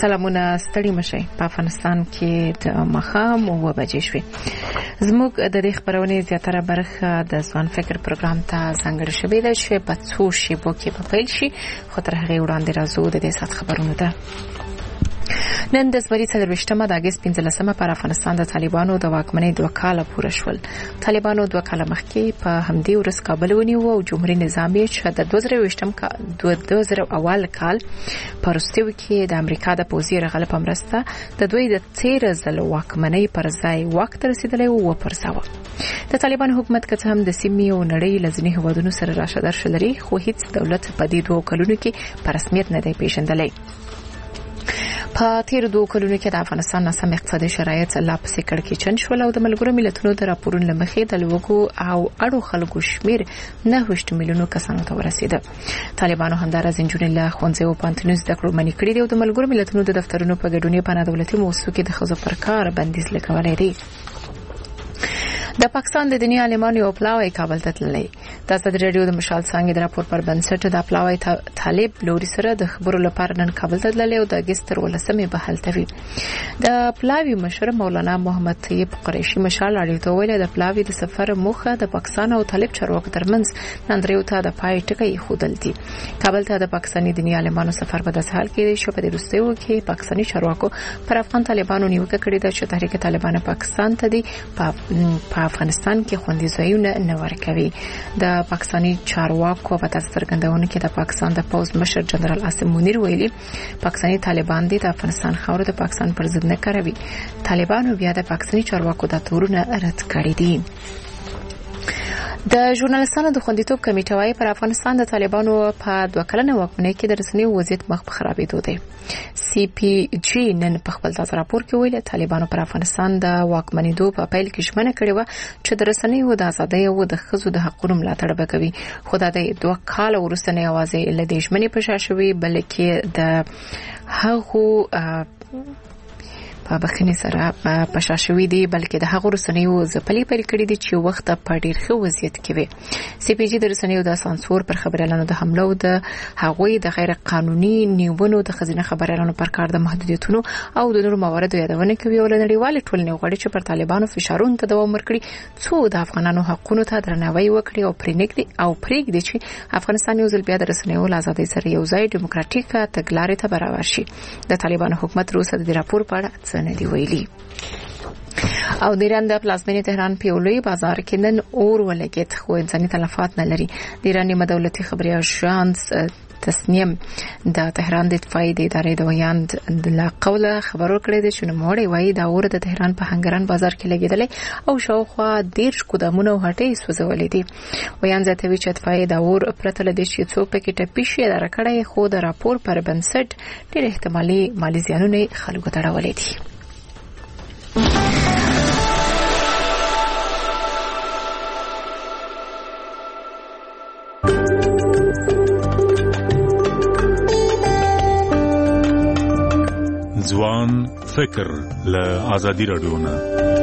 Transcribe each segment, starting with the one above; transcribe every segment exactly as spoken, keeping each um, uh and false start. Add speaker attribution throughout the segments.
Speaker 1: سلامونه ستړي مشي په افغانستان کې د مخام او بجې شوي زموږ د دې خبرونه زیاتره برخه د ځوان فکر پروګرام ته ځانګړې شوې ده چې په څو شیبو کې په پیل شي خو تر هغه وړاندې راځو د دې سات خبرونه ده. نن د زمري څلرويشتمه د اگست پنځلسمه پر افغانستان د طالبانو د واکمنۍ دوه کاله پوره شول. طالبانو دوه کاله مخکې په همدې ورځ کابل ونیو او جمهوریت نظامي چې د دوه زره ویشتم دوه زره اول کال پرستیو کې د امریکا د پوځي رغل په مرسته د دوی د تیر ځل واکمنۍ پر ځای وخت رسیدلی او پرځاوه. د طالبان حکومت که هم د سیمې او نړۍ لزنی هوادونو سره راشدار شلري خو هیڅ دولت په دې دوه کلونو کې په رسمیت نه دی پیژندلی. په تیر دوه کلونو کې د افغانستان ناسم اقتصادي شرایط لا پسې کړکېچن شول او د ملګرو ملتونو د راپورونو لمخې د لوګو او اړو خلکو شمیر نه وشت میلیونو کسانو ته ورسید. طالبانو همدارس انجونې له ښوونځي او پانتونو زده کړو منې کړې دي او د ملګرو ملتونو د دفترونو په ګډون په نادولتي موسسو کې د ښځو پر کار بندیز لګولې دي. د پاکستان د دنیا عالمانو یو پلاوی کابل ته تللی. د ازادي رادیو د مشال څنګه د راپور پر بنسټ د پلاوی طالب لوري سره د خبرو لپاره نن کابل ته تللی او د اگست تر ولسمې به هلته وي. د پلاوی مشر مولانا محمد طیب قریشي مشال اړیته ویل د پلاوی د سفر موخه د پاکستان او طالب چارواکو ترمنځ نن دریو ته د پای ټکی خودل دي. کابل ته د پاکستاني دنیا عالمانو سفر په داسې حال کې شو په روسیو کې پاکستاني چارواکو پر افغان طالبانو نیوکه کړې ده چې تحریک طالبان پاکستان ته دي په افغانستان کې خوندي ځایونه نه ورکوي. د پاکستاني چارواکو په تاسو څرګندونه کې د پاکستان د پوز مشر جنرال عاصم منیر ویلي پاکستاني طالبان دي د افغانستان خاور د پاکستان پر ضد نه کاروي. طالبانو بیا د پاکستاني چارواکو د تورونه رد کړی دي. د ژورنالستانو د خوندیتوب کمیټه وايي پر افغانستان د طالبانو په دوه کلنه واکمنۍ کې د رسنیو وضعیت مخ په خرابېدو دی. سی پی جی نن په خپل تازه راپور کې ویلي طالبانو پر افغانستان د واکمنېدو په پیل کې ژمنه کړې و چې د رسنیو د ازادۍ او د ښځو د حقوقو ملاتړ به کوي. خو دا د دوه کال وروسته نه یوازې له دې ژمنې په شا شوي بلکې د هغو په بخښنې سره پشاشوي دي بلکې د هغو رسنیو ځپلې پیل کړې دي چې وخت په ډیر ښه وضعیت کې وي. سی پی جی د رسنیو د سانسور پر خبريالانو د حمله او د هغوی د غیر قانوني نیونو د خزینه خبريالانو پر کار د محدودیتونو او د نورو مواردو یادونه کوي او لنډیوال ټولنې غواړي چې پر طالبانو فشارونو ته دوام ورکړي څو د افغانانو حقوقو ته درناوی وکړي او پرېنګدي او پرېږدي چې افغانستان یو ځل بیا د رسنیو له ازادۍ سره یو ځای ډیموکراټیک تګلارې ته برابر شي. د طالبانو حکومت روسه د راپور په اړه څه دی ویلي. او د ایران د پلازمینې تهران په لوی بازار کې نن اور ولګید خو انساني تلفات نه لري. د ایران مدولتي خبري اژانس تسنیم د تهران د دفاعي د ادارې د ویاند د قوله خبرو کړی دی چې نوموړی وایي دا اور د تهران په هنګران بازار کې لګیدلی او شاوخوا ډیر قدمونه او هټۍ سوځولې دي. ویاند زیاتوي چې دفاعي د اور پرته لدې چې څوک پکې ټپي شي دا راکړی خو د راپور پر بنسټ ډیر احتمالي مالي زیانونه خلکو ته راولې دي.
Speaker 2: ځوان فکر له ازادي رادیو نه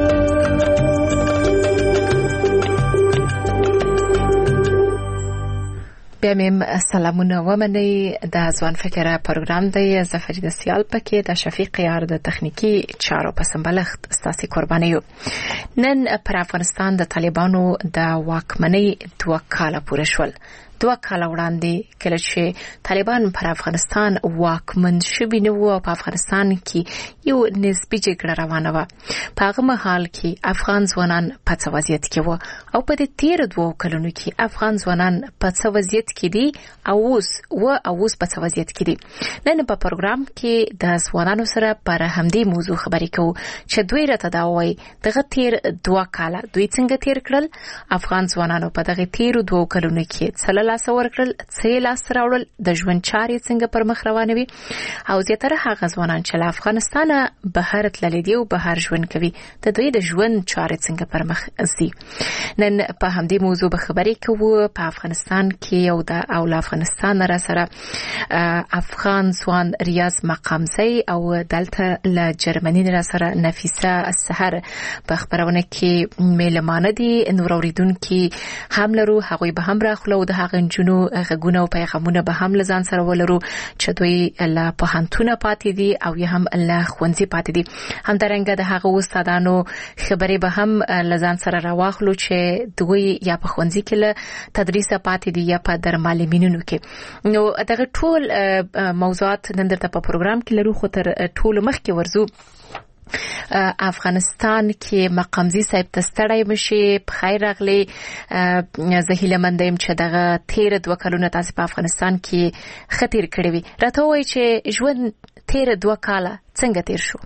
Speaker 1: بیا میم سلامونه ومني. د ځوان فکر پروګرام دی زفرید سیال پکې د شفیق یار د تخنیکی چارو په سمبلښت ستاسي قرباني یو. نن پر افغانستان د طالبانو د واکمنۍ دوه کاله پوره شول. دوه کاله وړاندې کله چې طالبان پر افغانستان واکمن شوي نه وو په افغانستان کې یو نسبي جګړه روانه وه. په هغه مهال کې افغان ځوانان په څه وضعیت کې وو او په دې تیر دوه کلونو کې افغان ځوانان په څه وضعیت کې دي او اوس و او اوس په څه وضعیت کې دي. نن په پروګرام کې د ځوانانو سره پر همدې موضوع خبرې کوو چې دوی راته دا وایي دغه تیر دوه کاله دوی څنګه تیر کړل. افغان ځوانانو په دغه تیر دوه کلونو کې څه لاس ورکړل څه لاس راوړل د ژوند چارې څنګه پر مخ روانې وي او زیاتره هغه ځوانان چې له افغانستانه بهر تللي دي او بهر ژوند کوي د دوی د ژوند چارې څنګه پر مخ ځي. نن په همدې موضوع به خبرې کوو. په افغانستان کې یو د او له افغانستان را سره افغان ځوان ریاض مقامزی او دلته له جرمني را سره نفیسه السحر په خبرونه کې میلمانه دي. نور اوریدونکو هم لرو هغوی به هم راخلو د هغه نجونو غږونه او پیغامونه به هم لزان سره ولرو چې دوی له پوهنتونه پاتې دي او یا هم له ښوونځي پاتې دي. همدارنګه د هغه استادانو خبرې به هم لزان سره راواخلو چې دوی یا په ښوونځي کې له تدریس پاتې دي یا په درمعلمینونو کې. نو دغه ټول موضوعات نن درته په پروګرام کې لرو، خو تر ټولو مخکې ورزو افغانستان کې مقامزي صاحب تستړی مشي. په خیر راغلی. زه هیله مند یم چې دغه تیر دوه کلونه تاسو په افغانستان کې خطر کړی وي. راته وایي چې ژوند تیر دوه کاله څنګه تیر شو؟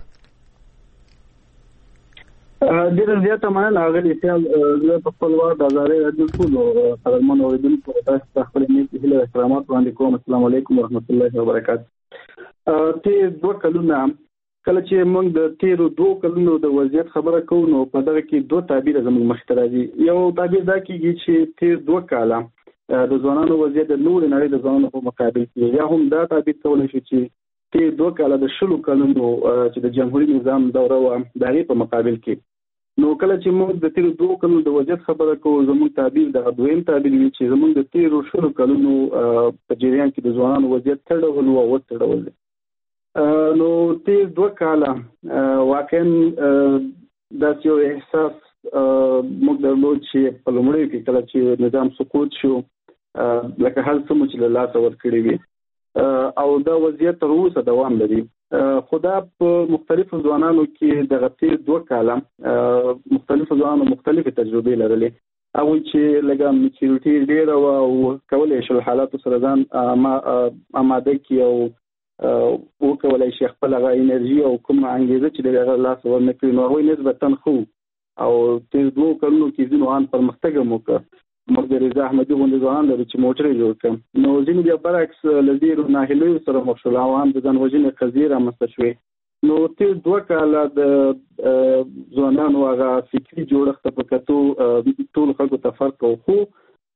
Speaker 3: ډېر زیاته مننه هغه خیال زه په خپل وخت د ازارې راډیو ټول قدرمن اوریدونکو ته خپل نیت هیله احترامات وړاندې کوم. السلام علیکم ورحمت الله وبرکاته. تیر دوه کلونه کله چې موږ د تیرو دوه کلونو د وضعیت خبره کوو نو په دغه کې دوه تعبیر زموږ مخ ته راځي. یو تعبیر دا کیږي چې تیر دوه کاله د ځوانانو وضعیت د نور نړۍ د ځوانانو په مقابل کې، یا هم دا تعبیر کولای شي چې تیر دوه کاله د شلو کلونو چې د جمهوریت نظام دوره و د هغې په مقابل کې. نو کله چې موږ د تیرو دوه کلونو د وضعیت خبره کوو زموږ تعبیر د دویم تعبیر وي چې زموږ د تیرو شلو کلونو په جریان کې د ځوانانو وضعیت څه ډول و او څه ډول دی. نو تیر دوه کاله واقعا داسې یو احساس موږ درلود چې په لومړیو کې کله چې نظام سقوط شو لکه هر څه مو چې له لاسه ورکړي وي او دا وضعیت تر اوسه دوام لري. خو دا په مختلفو ځوانانو کې دغه تیر دوه کاله مختلفو ځوانانو مختلفې تجربې لرلې. هغوی چې لږه میچورټي ډېره وه او کولی شول حالاتو سره ځان اماده کړي او وکولای شي خپل هغه انرژي او کوم انګیزه چې د هغه لاس ورنکړي. نو هغوی نسبتا ښه او تیر دوه کلونو کې ځینو ان پرمختګ هم وکړ. موږ د رضا احمدي غوندې ځوانان لرو چې موټر یې جوړ کړ. نو ځینې بیا برعکس له ډېرو ناهیلیو سره مخ شول او هم د ځان وژنې قضیې رامنځته شوې. نو تیر دوه کاله د ځوانانو هغه فکري جوړښت په کتو ټولو خلکو ته فرق و، خو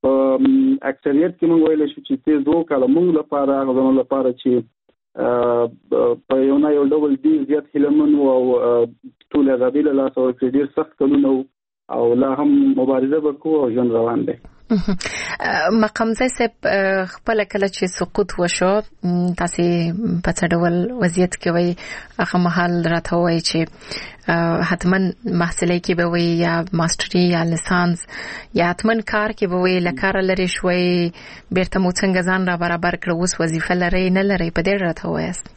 Speaker 3: اکثریت کې موږ ویلی شو چې تیر دوه کاله موږ لپاره هغه ځوانانو لپاره چې په یو نه یو ډول ډېر زیات هیلهمن وو او ټول ازادي له لاسه ورکړي. ډېر سخت کلونه او لا هم مبارزه وکړو او ژوند روان دی.
Speaker 1: مقامزی صاحب خپل کله چې سقوط وشو تاسو په څه ډول وضعیت کې وای هغه مهال راته وای چې حتمن محصلې کې به وای یا ماستری یا لیسانس یا حتمن کار کې به وای لکار لري شوي بیرته مو څنګه ځان را برابر کړو، اوس وظیفه لري نه لري، په دې راته وایست.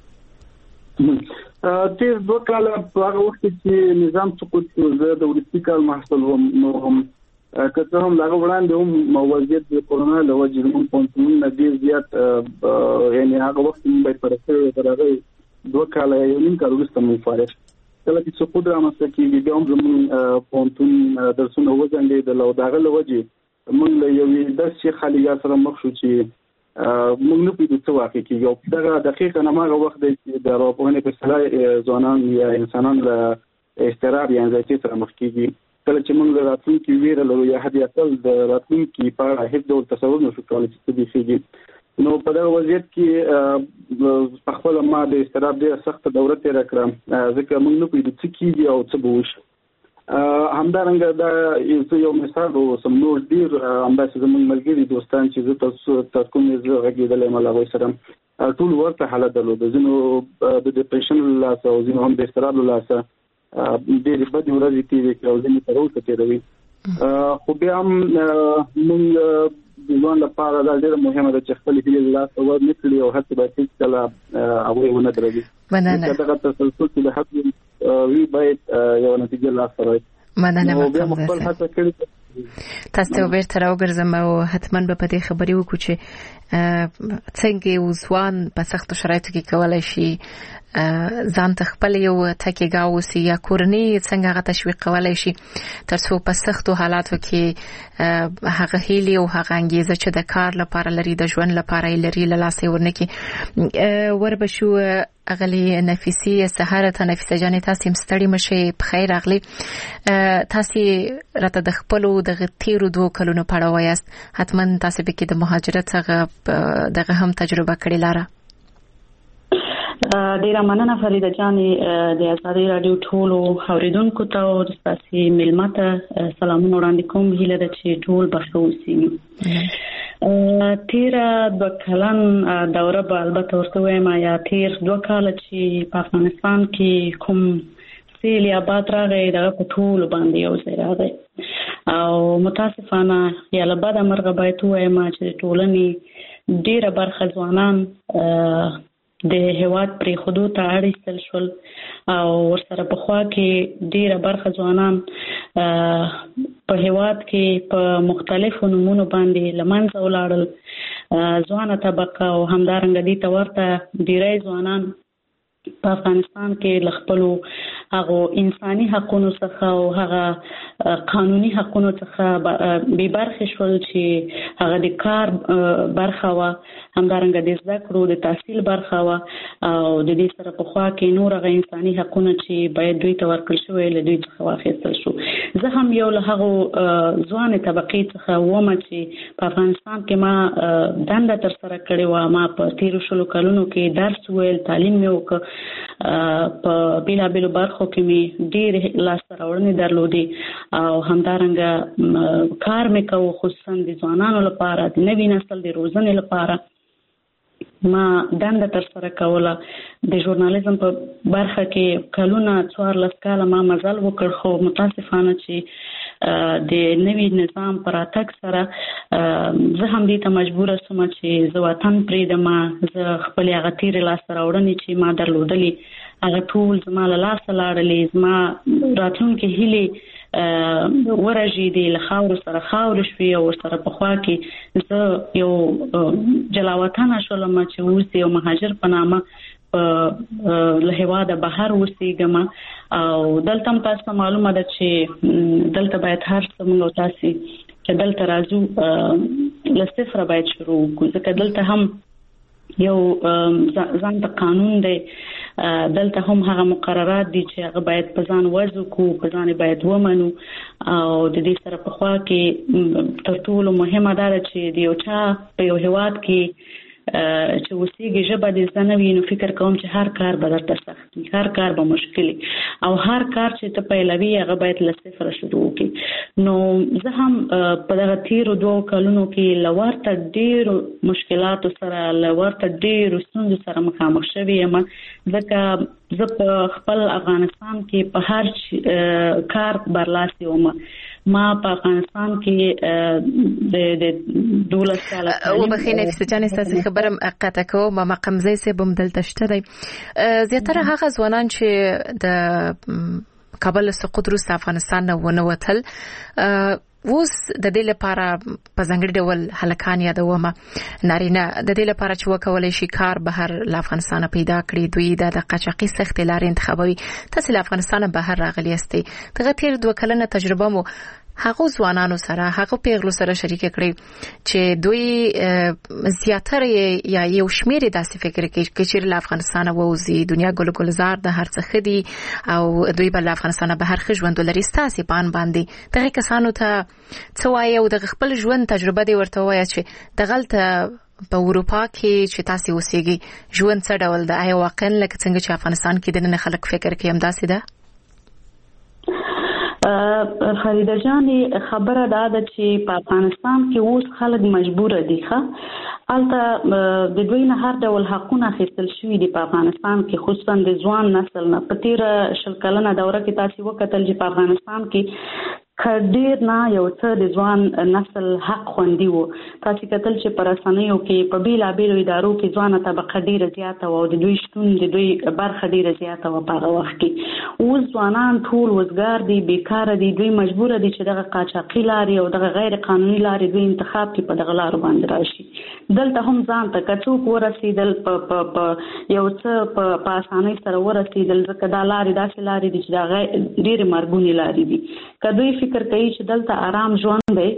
Speaker 3: تیر دوه کاله په هغه وخت چې نظام سقوط شو زه د وروستي کال محصل وم. نو هم که څه هم له هغه وړاندې هم وضعیت د کورونا له وجې زموږ پوهنتونونه ډېر زیات یعنې هغه وخت موږ باید پوره کړی وو. تر هغه دوه کاله یو نیم کال وروسته موږ فارغ. کله چې سقوط رامنځته کېږي بیا هم زموږ پوهنتون درسونه وځنډېدل او د هغه له وجې موږ له یوې داسې خالیګاه سره مخ شو چې موږ نه پوهېدو څه واقع کېږي. او دغه دقیقاً هماغه وخت دی چې د ارواپوهنې په اصطلاح ځوانان یا انسانان له اضطراب یا انزایټي سره مخ کېږي. کله چې موږ د راتلونکي ویره لرو یا حد اقل د راتلونکي په اړه هیڅ ډول تصور نشو کولی چې څه پېښېږي. نو په دغه وضعیت کې په خپله ما د اضطراب ډېره سخته دوره تېره کړه، ځکه موږ نه پوهېدو څه کېږي او څه به وشي. همدارنګه دا زه یو مثال اوسم، نور ډېر همداسې زموږ ملګري دوستان چې زه تاسو تر کومې زه غږېدلی یم له هغوی سره ټول ورته حالت درلوده. ځینو د ډپریشن له لاسه او ځینو هم د اضطراب له لاسه ډېرې بدې ورځې تېرې کړې او ځینې تر اوسه تېروي. خو بیا هم موږ د ځوان لپاره دا ډېره مهمه ده چې خپلې هیلې له لاسه ورنه کړي او هڅې باید هېڅکله هغوی ونه دروي. دغه تسلسل چې د هڅو وي باید یوه نتیجه لاسته راوړي.
Speaker 1: مننه
Speaker 3: نو بیا مو خپل هڅه کړې.
Speaker 1: تاسو ته بیرته راوګرځم او حتما به په دې خبرې وکړو چې څنګه یو ځوان په سختو شرایطو کې کولی شي ځان ته خپل یو تکیهګاه واوسي یا کورنۍ څنګه هغه تشویق کولی شي تر څو په سختو حالاتو کې هغه هیلې او هغه انګیزه چې د کار لپاره لري د ژوند لپاره یې لري له لاسه یې ورنکړي. وربشو اغلی نفیسی سهار ته نفیسه جانې تاسې هم ستړي مشئ، په خیر راغلي. تاسې راته د خپلو دغه تیرو دوو کلونو په اړه وایاست، حتما تاسې پکې د مهاجرت څخه دغه هم تجربه کړې لاره.
Speaker 4: ډیره مننه فریده جانې، د ازادي رادیو ټولو اوریدونکو ته او تاسو میلمه ته سلامونه وړاندې کوم. هیله ده چې ټول به ښه اوسئ. تیر دوه کلن دوره به البته ورته وایم یا تیر دوه کاله چې په افغانستان کې کوم سیل یا باد راغی دغه په ټولو باندې یو ځای راغی او متاسفانه یا له بده مرغه باید ووایم چې د ټولنې ډېره برخه ځوانان د هېواد پرېښودو ته اړ ایستل شول او ورسره په خوا کې ډېره برخه ځوانان په هېواد کې په مختلفو نومونو باندې له منځه ولاړل. ځوانه طبقه او همدارنګه دې ته ورته ډېری ځوانان په افغانستان کې له خپلو هغو انساني حقونو څخه او هغه قانوني حقونو څخه بې برخې شول چې هغه د کار برخه وه، همدارنګه د زده کړو د تحصیل برخه وه او د دې سره په خوا کې نور هغه انساني حقونه چې باید دوی ته ورکړل شوی له دوی څخه واخیستل شو. زه هم یو له هغو ځوانې طبقې څخه وم چې په افغانستان کې ما دنده ترسره کړې وه. ما په تېرو شلو کلونو کې درس وویل، تعلیم مې وکړ، په بېلابېلو برخو کې مې ډېرې لاسته راوړنې درلودې او همدارنګه کار مې کوو خصوصا د ځوانانو لپاره، د نوي نسل د روزنې لپاره. ما دنده ترسره کوله د ژورنالیزم په برخه کې کلونه څوارلس کاله ما مزل وکړ، خو متاسفانه چې د نوي نظام په راتګ سره زه هم دې ته مجبوره شوم چې زه وطن پرېږدم. زه خپلې هغه تېرې لاسته راوړنې چې ما درلودلې هغه ټول زما له لاسه لاړلې، زما راتلونکې هیلې ورژېدې، له خاورو سره خاورې شوې او ورسره په خوا کې زه یو جلا وطنه شولم چې اوس یو مهاجر په نامه له هېواده بهر اوسېږم او دلته هم تاسو ته معلومه ده چې دلته باید هر څه موږ او تاسې چې دلته راځو له صفره باید شروع وکړو، ځکه دلته هم یو ځان ته قانون دی، دلته هم هغه مقررات دي چې هغه باید په ځان وضع کړو، په ځان باید ومنو او د دې سره په خوا کې تر ټولو مهمه دا ده چې د یو چا په یو هېواد کې چې اوسېږي ژبه دې زده نه وي نو فکر کوم چې هر کار به درته سخت وي، هر کار به مشکل وي او هر کار چې ته پیلوي هغه باید له صفره شروع وکړي. نو زه هم په دغه تېرو دوو کلونو کې له ورته ډېرو مشکلاتو سره له ورته ډېرو ستونزو سره مخامخ شوې یم، ځکه زه په خپل افغانستان کې په هر کار برلاسې وم. ما په افغانستان کې د دولس کاله
Speaker 1: وبخښئ نفیسه جانې ستاسې خبره قطع کوم. مقمزی صاحب هم دلته شته دی. زیاتره هغه ځوانان چې د کابل سقوط وروسته افغانستان نه ونوتل اوس د دې لپاره په ځانګړي ډول هلکان یادومه نارینه د دې لپاره چې وکولای شي کار بهر له افغانستان پیدا کړي، دوی د قاچاقي سختې لارې انتخابوي. تاسو له افغانستان بهر راغلي یاستئ، دغه تېر دوه کلنه تجربه مو هغه ځوانانو سره هغه پیغلو سره شریک کړي چې دوی زیاتره یا یو شمیر داسې فکر کوي چې له افغانستان ووزي، دنیا ګل ګلزار د هر څه خدي او دوی بل افغانستان بهر خ ژوند لري. ستاسې پان باندې دغه کسانو ته څه وایي او د خپل ژوند تجربه دی ورته وایي چې دغلته په اروپا کې چې تاسو اوسېږي ژوند څه ډول ده؟ آیا واقعا لکه څنګه چې افغانستان کې د نن خلک فکر کوي همداسې ده؟
Speaker 4: فریده جانې خبره دا ده چې په افغانستان کې اوس خلک مجبوره دي ښه هلته د دوی نه هر ډول حقونه اخیستل شوي دي په افغانستان کې، خصوصا د ځوان نسل نه. په تېره شل کلنه دوره کې تاسې وکتل چې په افغانستان کې که ډېر نه یو څه د ځوان نسل حق خوندي و. تاسې کتل چې په رسنیو کې په بېلابېلو ادارو کې ځوانه طبقه ډېره زیاته وه او د دوی شتون د دوی برخه ډېره زیاته وه په هغه وخت کې. اوس ځوانان ټول وزګار دي، بیکاره دي، دوی مجبوره دي چې دغه قاچاقي لارې او دغه غیر قانوني لارې دوی انتخاب کړي، په دغه لارو باندې راشي. دلته هم ځان ته که څوک ورسېدل په یو څه په اسانۍ سره ورسېدل، ځکه دا لارې داسې لارې دي چې دا ډېرې مرګونې لارې دي. که دوی فکر کوي چې دلته آرام ژوند دی،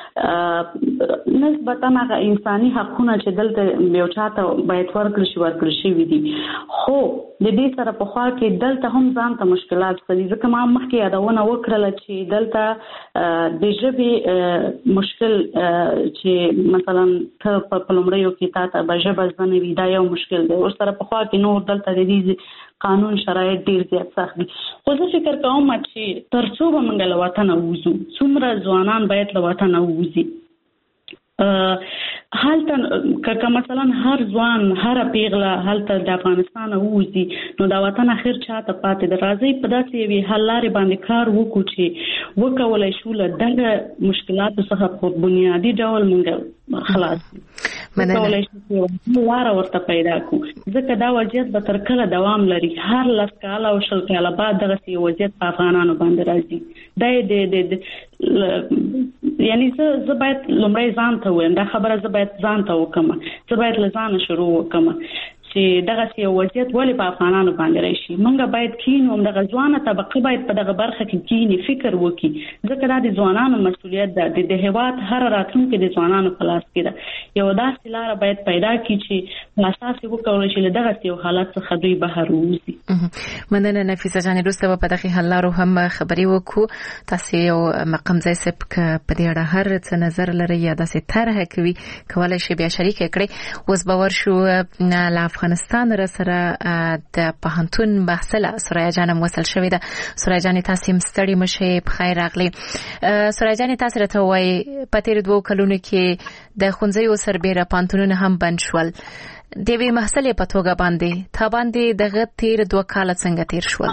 Speaker 4: نسبتا هغه انساني حقونه چې دلته یو چا ته باید ورکړل شي ورکړل شوي دي، خو د دې سره په خوا کې دلته هم ځان ته مشکلات شته. ځکه ما مخکې یادونه وکړله چې دلته د ژبې مشکل چې مثلا ته په لومړیو کې تا ته به ژبه زده نه وي، دا یو مشکل دی. ورسره په خوا کې نور دلته د دې قانون شرایط ډېر زیات سخت دي. خو زه فکر کوم چې تر څو به موږ له وطنه ووځو، څومره ځوانان باید له وطنه ووځي. هلته که مثلا هر ځوان هر پیغله هلته د افغانستان ووزي نو دا وطن اخر چاته پاتې د راځي په داسې یوې حل لارې باندې کار وکړو چې وکولای شو له دغه مشکلاتو څخه په بنیادي ډول موږ خلاص وکولای شو لاره ورته پیدا کړو ځکه دا وضعیت به تر کله دوام لري هر لس کاله او شل کاله بعد دغسې وضعیت په افغانانو باندې راځي دا د یعنی زه زه باید لومړی ځان ته ووایم دا خبره زه باید ځان ته وکړم زه باید له ځانه شروع وکړم چې دغه یو وضعیت ولې په افغانانو باندې راشي موږ باید کینو دغه ځوانه طبقه باید په دغه برخه کې کینی فکر وکړي ځکه دا د ځوانانو مسؤلیت ده د هېواد هر راتلونکي د ځوانانو په لاس کې ده یو داسې لاره باید پیدا کړي چې په اساس یې وکولای شي له دغه یو حالت څخه دوی بهر ووځي.
Speaker 1: مننه نفیسه جان وروسته په دغه حل لارو هم خبرې وکړو تاسو یو مقام ځای سپ په دې اړه هر څه نظر لري یا داسې طرحه کوي کولای شي بیا شریک کړي اوس باور شو لا افغانستان را سره د پهنتون بحثله سوریا جان وصل شوې ده. سوریا جان تاسو هم ستړي مشه په خیر راغلي. سوریا جان تاسو راته وایي په تیر دوه کلونو کې د خونځیو سربېره پهنتونونه هم بند شول د وی محصلې په توګه باندې تا باندې دغه تیر دوه کال څنګه تیر شول؟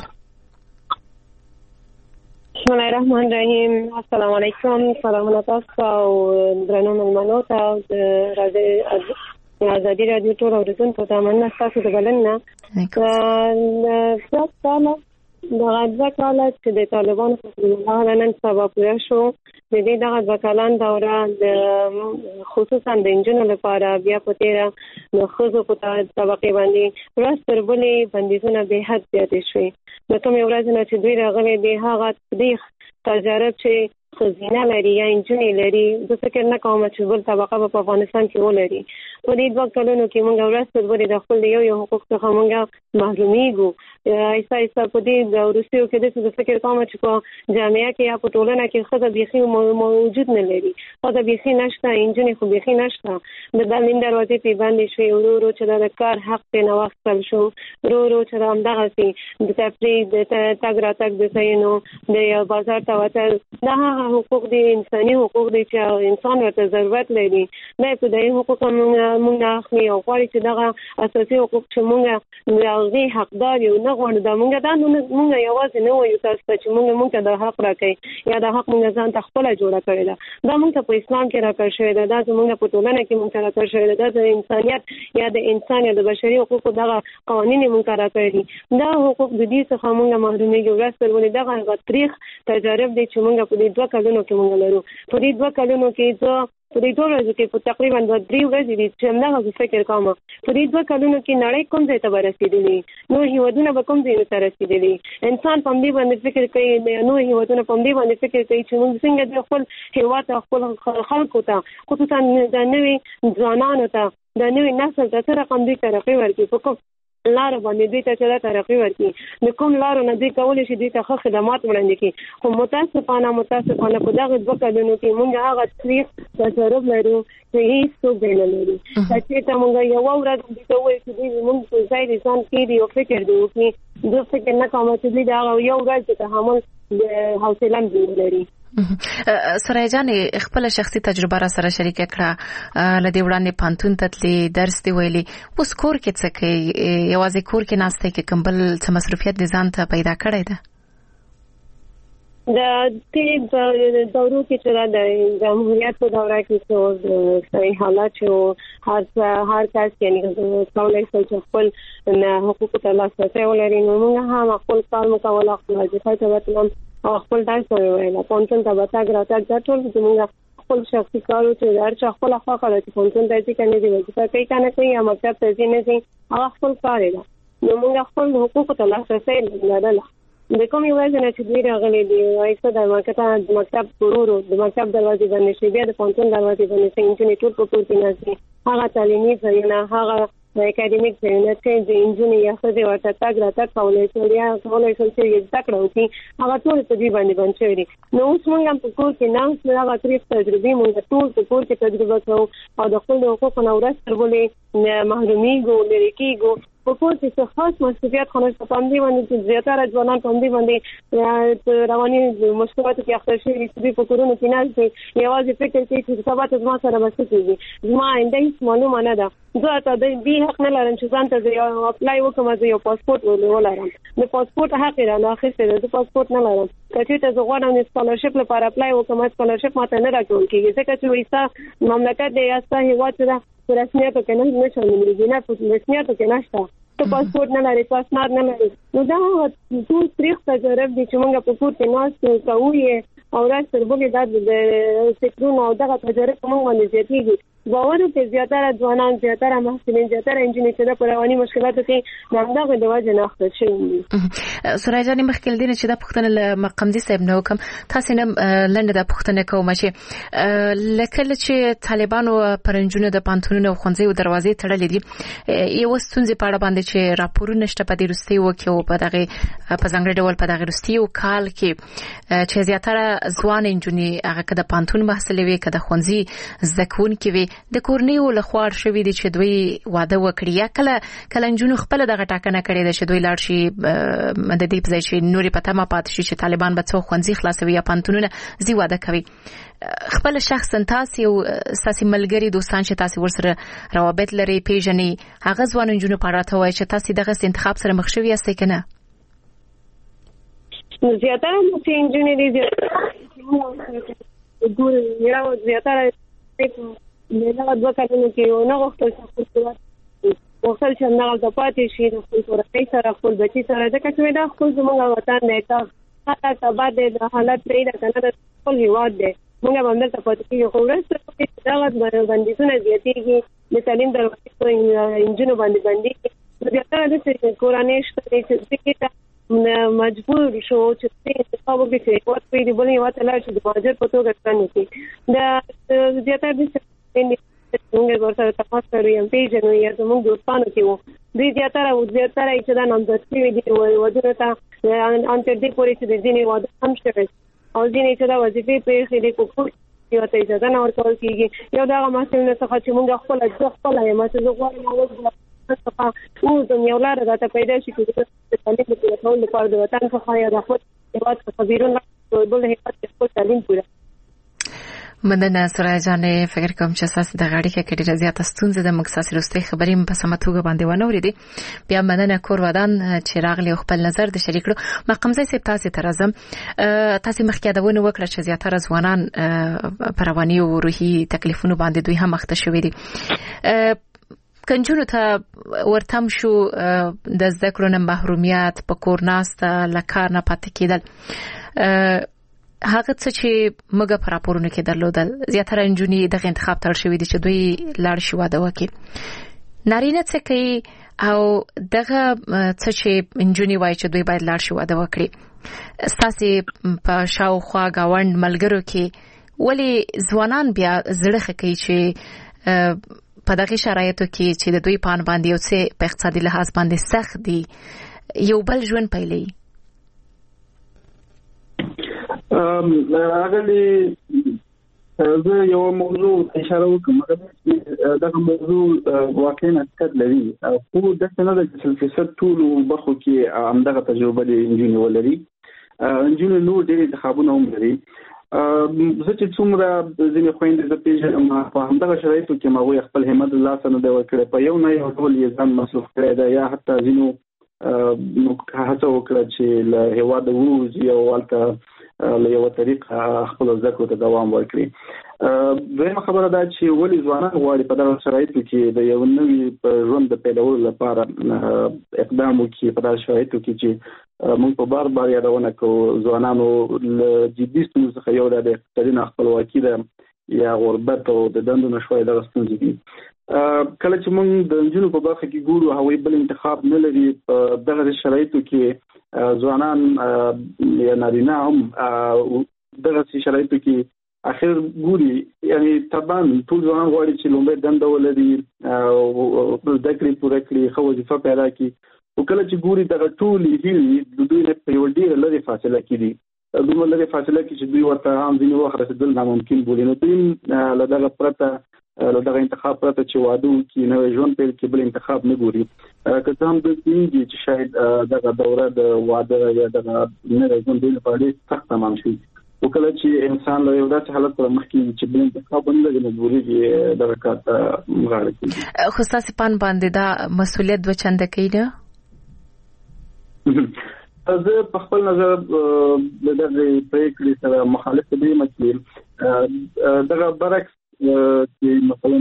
Speaker 5: بسم الله الرحمن الرحیم. السلام علیکم. سلامونه تاسو او درنو ملمنو ته د راځي ازادي رادیو ټول اوریدونکو ته مننه تاسو د بلنه. دا څه دا ځکه چې د طالبانو په اړه نن سبا پوه شو د دې دغه ځکلان دوره د خصوصا د انجنونو لپاره بیا په تیرا نو خزو په طبقه باندې ورستر بلې بندیزونه به حد زیاتې شوې نو کوم یو ورځ نه چې دوی راغلي دی هغه تاریخ تجارب چې خزینه لري یا انجنې لري د فکر نه کوم چې بل طبقه په افغانستان کې ولري په دې دوه کلونو کې موږ ورستر بلې د خپل یو یو حقوق څخه موږ محرومیږو ایسا ایسا په دې د روسیو کې د فکر کوم چې په جامعه کې یا په ټولنه کې خزه بيخي موجود نه لري خزه بيخي نشته انجنې خو بيخي نشته د دالین دروازې په باندې شوی ورو ورو چې د کار حق په نواخل شو ورو ورو چې همدغه سي د تفریح د تګ راتګ د سینو د بازار ته وتل دا حقوق دي انساني حقوق دي چې انسان ورته ضرورت لري نه په دې حقوق موږ اخلي او غواړي چې دغه اساسي حقوق چې موږ لغوي حقدار یو نه غواړو دا موږ دا موږ یوازې نه وایو تاسو چې موږ موږ د حق راکې یا د حق موږ ځان ته خپل جوړه کړی دا دا موږ په اسلام کې راکړ شوی دا د موږ په ټولنه کې موږ راکړ شوی دا د انسانيت یا د انسان یا د بشري حقوقو دغه قوانين موږ راکړي دا حقوق د دې څخه موږ محرومېږو ورسره ولې دغه تاریخ تجارب دي چې موږ په دې دوه کلونو کې موږ لرو په دې دوه کلونو کې زه په دې دوه ورځو کې په تقریبا دوه درې ورځې دي چې موږ فکر کوم په دې دوه کلونو کې نړۍ کوم ځای ته ورسېدلې نو هیوادونه به کوم ځای ته رسېدلې انسان په دې باندې فکر کوي نو هیوادونه په دې باندې فکر کوي چې موږ څنګه د خپل هیواد خپل خلکو ته خصوصا د نوې ځوانانو ته د نوې نسل ته سره کوم دي ترقی ورکړي په کوم لار باندې دوی ته چې ترقی ورکړي د کوم لارو نه دوی کولای شي دوی ته ښه خدمات وړاندې کړي خو متاسفانه متاسفانه په دغه دوه کلونو کې موږ هغه تاریخ تجربه لرو چې هیڅ څه نه لري چې ته موږ یو ورځ د ته وایي چې دوی موږ په ځای ځان کې دی او فکر دی چې دوی فکر نه کوم چې دوی دا یو ورځ ته تحمل د حوصله لري.
Speaker 1: سوریا جان خپل شخصي تجربه را سره شریک کړه لدی وړاندې پانتون تتلې درس دی ویلي اوس کور کې څه کوي یوازې کور کې ناشته کې کمبل څه مصروفیت ځان ته پیدا کړی ده
Speaker 5: د دې دورو کې چې د جمهوریت په دوره کې څو صحیح حالات چې هر هر کس یعنی کولای شي چې خپل حقوق ته لاسرسی ولري نو موږ هم خپل کار مکول خپل ځای ته او خپل درس ویل پونتون ته وتاګ راځي دا ټول چې موږ خپل شخصي کارو چې هر څه خپل خپل کار چې پونتون ته چې کنه دی چې کوي کنه کوي یا مطلب ته چې نه سي هغه خپل کار دی نو موږ خپل حقوق ته لاسرسی لرل د کوم یو ځای نه چې دوی راغلي دي وایسته د مکتب د مکتب ورورو د مکتب دروازې باندې شي بیا د پونتون دروازې باندې څنګه ټول په پورتي ناسي هغه تعلیمي ځایونه هغه د اکیډمیک ځایونه چې د انجنیری یا څه ورته تاګ راته کولای شي یا کولای شي چې زده کړو چې هغه ټول په دې باندې باندې شي نو اوس موږ هم په کور کې نه هغه تاریخ تجربه موږ ټول په کور کې تجربه کوو او د خپل حقوقو نه ورسره ولې محرومي ګو لري کېږي په کور کې څه خاص مسؤلیت خو نشته. په همدې باندې چې زیاتره ځوانان په همدې باندې رواني مشکلاتو کې اخته شوي دي، په کورونو کې ناست دي، یوازې فکر کوي چې سبا ته زما سره به څه کېږي، زما آینده هېڅ معلومه نه ده. زه ته د دې حق نه لرم چې ځان ته زه یو اپلای وکړم، زه یو پاسپورټ ولرم. د پاسپورټ حق یې رانه اخیستی دی، زه پاسپورټ نه لرم. که چېرته زه غواړم د سکالرشپ لپاره اپلای وکړم، سکالرشپ ماته نه راکول کېږي، ځکه چې وایي ستا مملکت دی یا ستا هېواد چې ده په رسمیاتو کې نه شاملېږي، نه په رسمیاتو کې نشته، ته پاسپورټ نه لرې، ته اسناد نه لرې. نو دا ټول تریخ تجارب دي چې موږ په کور کې ناست کوو یې او ورځ تر بلې دا د فکرونو او دغه تجارب په موږ باندې زیاتېږي. باور وکړئ زیاتره ځوانان، زیاتره محصلین، زیاتره نجونې چې د رواني مشکلاتو کې د همدغه د وجې نه اخته شوي دي.
Speaker 1: سورای جانې مخکې له دې نه چې دا پوښتنه له مقامدي صاحب نه وکړم، تاسې نه لنډه دا پوښتنه کوم چې له کله چې طالبانو پر نجونو د پوهنتونونو او ښوونځیو دروازې تړلې دي، یوه ستونزې په اړه باندې چې راپورونه شته په دې وروستیو کې او په دغې په ځانګړي ډول په دغې وروستیو کال کې چې زیاتره ځوانې نجونې هغه که د پوهنتون محصلې وي که د ښوونځي زده کوونکې وي د کورنیو لخوا شوي دي چې دوی واده وکړي، یا کله کله نجونو خپله دغه ټاکنه کړې ده چې دوی لاړ شي د دې په ځای چې نورې په تمه پاتې شي چې طالبان به څو ښوونځي خلاصوي یا پوهنتونونه ځي واده کوي. خپل شخصا تاسې او ستاسې ملګري دوستان چې تاسې ورسره روابط لرئ پیژنئ، هغه ځوانو نجونو په اړه راته ووایئ چې تاسې دغسې انتخاب سره مخ شوي یاستئ که نه؟
Speaker 5: زیاتره چې نجونې دي زیاتره دغه دوه کلونو کې ونه غوښتل غوښتل چې همدغلته پاتې شي د خپل کورنۍ سره، خپل بچي سره، ځکه چې دا خپل زموږ وطن دی، هغه کبا دی، د حالت پرې ده که نه د خپل هېواد دی، موږ به همدلته پاتې کېږو. خو وروسته دغه بندیزونه زیاتېږي، د تعلیم دروازې په نجونو باندې بندېږي. زیاتره داسې کورنۍ شته دی چې دې ته مجبور شو چې انتخاب وکړي چې هېواد پرېږدي، بل هېواد ته لاړ شي د مهاجر په توګه ژوند وکړي. د زیاتره داسې موږ ورسره تماس کړی یم، پیژنو یا زموږ دوستانو کې وو، دوی زیاتره زیاتره چې دا نامزد شوي دي ودونو ته ان تر دې پورې چې د ځینې واده هم شوی او ځینې چې دا وظیفې پرېښې دي په کور کې ورته اجازه نه ورکول کېږي. یو د هغه محصلینو څخه چې موږ خپله زه خپله یم چې زه غواړم څخه ووځم، یو لاره راته پیدا شي چې د تعلیم د پوره کولو لپاره د وطن څخه یا د خپل هېواد څخه بیرون بل هېواد کې خپل تعلیم پوره.
Speaker 1: مننه سورای جانې، فکر کوم چې تاسو د غاړې کې ډېره زیاته ستونزه د موږ تاسو وروستۍ خبرې په سمه توګه باندې ونه اورېدې. بیا مننه کور ودان چې راغلی او خپل نظر د شریک کړو. مقامزی صاحب تاسو ته راځم، تاسو مخکې یادونه وکړه چې زیاتره ځوانان په رواني او روحي تکلیفونو باندې دوی هم اخته شوي دي. کنجونو ته ورتم شو د زده کړو نه محرومیت، په کور ناسته، له کار نه پاتې کېدل، هغه څه چې موږ په راپورونو کې درلودل، زیاتره نجونې دغه انتخاب ته اړ شوي دي چې دوی لاړ شي واده وکړي. نارینه څه کوي او دغه څه چې نجونې وایي چې دوی باید لاړ شي واده وکړي، ستاسې په شاوخوا ګاونډ ملګرو کې ولې ځوانان بیا زړه ښه کوي چې په دغه شرایطو کې چې د دوی پان باندې یو څه په اقتصادي لحاظ باندې سخت دي یو بل ژوند پیلوي؟
Speaker 3: اغلی زه یو موضوع اشاره وکړم، دغه موضوع واقعا حقیقت لري، خو داسې نه ده چې سل فیصد ټولو برخو کې همدغه تجربه د نجونې ولري. نجونې نور ډېر انتخابونه هم لري. زه چې څومره ځینې خویندې زه پېژنم په همدغه شرایطو کې هغوی خپل همت له لاسه نه دی ورکړی، په یو نه یو ډول یې ځان مصروف کړی دی، یا حتی ځینو هڅه وکړه چې له هېواده ووځي او هلته له یوه طریق خپلو زده کړو ته دوام ورکړي. دویمه خبره دا چې ولې ځوانان غواړي په دغه شرایطو کې د یو نوي ژوند د پیلولو لپاره اقدام وکړي، په دغه شرایطو کې چې موږ په بار بار یادونه کوو ځوانانو له جدي ستونزو څخه یو د اقتصادي ناخپلواکي ده یا غربت او د دندو نشوالي دغه ستونزې دي. کله چې موږ د نجونو په برخه کې ګورو هغوی بل انتخاب نه لري، په دغه شرایطو کې ځوانان یا نارینه هم دغه شرایطو کې اخر ګوري، یعنی طبعا ټول ځوانان غواړي چې لومړی دنده ولري، زده کړې پوره کړي، ښه وظیفه پیدا کړي، خو کله چې ګوري دغه ټولې هیلې د دوی نه په یوه ډېره لرې فاصله کې دي، دومره لرې فاصله کې چې دوی ورته هم ځینې وخت رسېدل ناممکن بولي، نو دوی له دغه پرته دغه انتخاب پرته چې واده کې نو ژوند پیل کې بل انتخاب نه ګوري که څه هم د دې چې شاید دغه دوره د واده یا دغه نه ژوند د لپاره سخت تمام شي وکړه چې انسان له یو داسې حالت پر مخ کې چې بل انتخاب نه لري مجبوري دي دغه کار مغاړي
Speaker 1: خو تاسو پان باندې دا مسؤلیت و چنده کیده
Speaker 3: زه په خپل نظر د دغه پریکړې سره مخالف دي چې دغه برعکس چې مثلا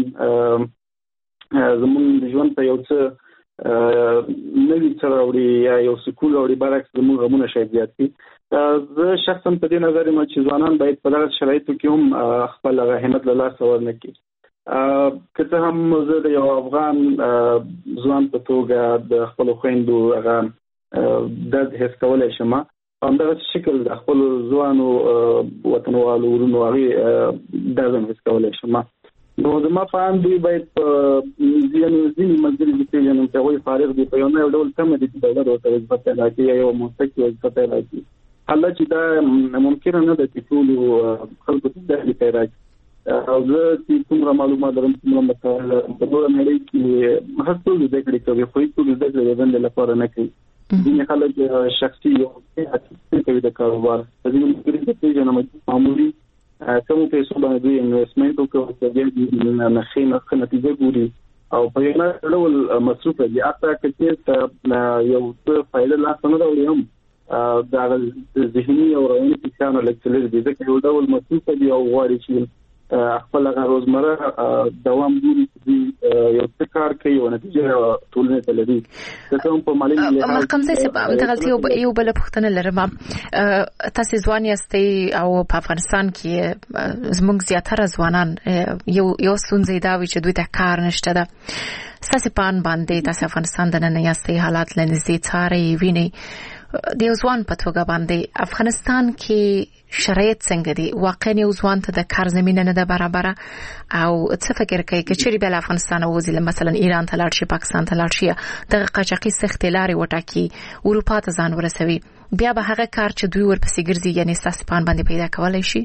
Speaker 3: زموږ ژوند په یو څه نوی څه راوړي یا یو سکول راوړي برعکس زموږ غمونه شاید زیات دي زه شخصا په دې نظر یم چې ځوانان باید په دغه شرایطو کې هم خپل همت له لاسه ورنکړي که څه هم زه د یو افغان ځوان په توګه د خپلو خویندو هغه درد حس کولی شم همدغه شکل د خپل ځوانو وطنوالو ورونو هغې درد هم حس کولی شم نو زما په اند دوی باید په ځینې ملګري دي پېژنم چې هغوی فارغ دي په یو نه یو ډول تمه دي چې دولت ورته وظیفه پیدا کړي یا یو مستقل وظیفه پیدا کړي حالا چې دا ممکنه نه ده چې ټولو خلکو ته داسې پیدا کړي او زه چې څومره معلومات لرم څومره مسایل په ټوله نړۍ کې هر څوک زده کړې کوي خو هېڅ څوک زده کړې د دندې لپاره نه کوي ځینې خلک شخصي یو کوي د کاروبار ځینې ملګري زه پېژنم چې معمولي کومو پیسو باندې دوی انویسټمنټ وکړي چې بیا نه ښې نتیجه ګوري او په یو ډول مصروف دي حتی که چېرته یو څه فایده لاسته نه راوړي هم دا ذهني او رواني فشار لږ څه لږ دي ځکه یو ډول مصروف دي او غواړي چې خپل هغه روزمره دوام ګوري چې یو څه کار کوي او نتیجه ټولنې ته لري څه هم په مالي لحاظ
Speaker 1: محکم صاحب دغه یو بل پوښتنه لرم تاسو ځوان یاستئ او په افغانستان کې زموږ زیاتره ځوانان یو یو ستونزه دا وي چې دوی ته کار نشته ده تاسو پان باندې تاسو افغانستان د نن یاستئ حالات لنځي څاري ویني د یو ځوان په توګه باندې افغانستان کې شرایط څنګه دي واقعا یو ځوان ته د کار زمينه نه ده برابر او څه فکر کوي چې چیرې بل افغانستان او ځل مثلا ایران ته لاړ شي پاکستان ته لاړ شي د قاچاقي سخت لارې وټاکي اروپا ته ځان ورسوي بیا به هغه کار چې دوی ورپسې ګرځي یعنی ساسپان باندې پیدا کولای شي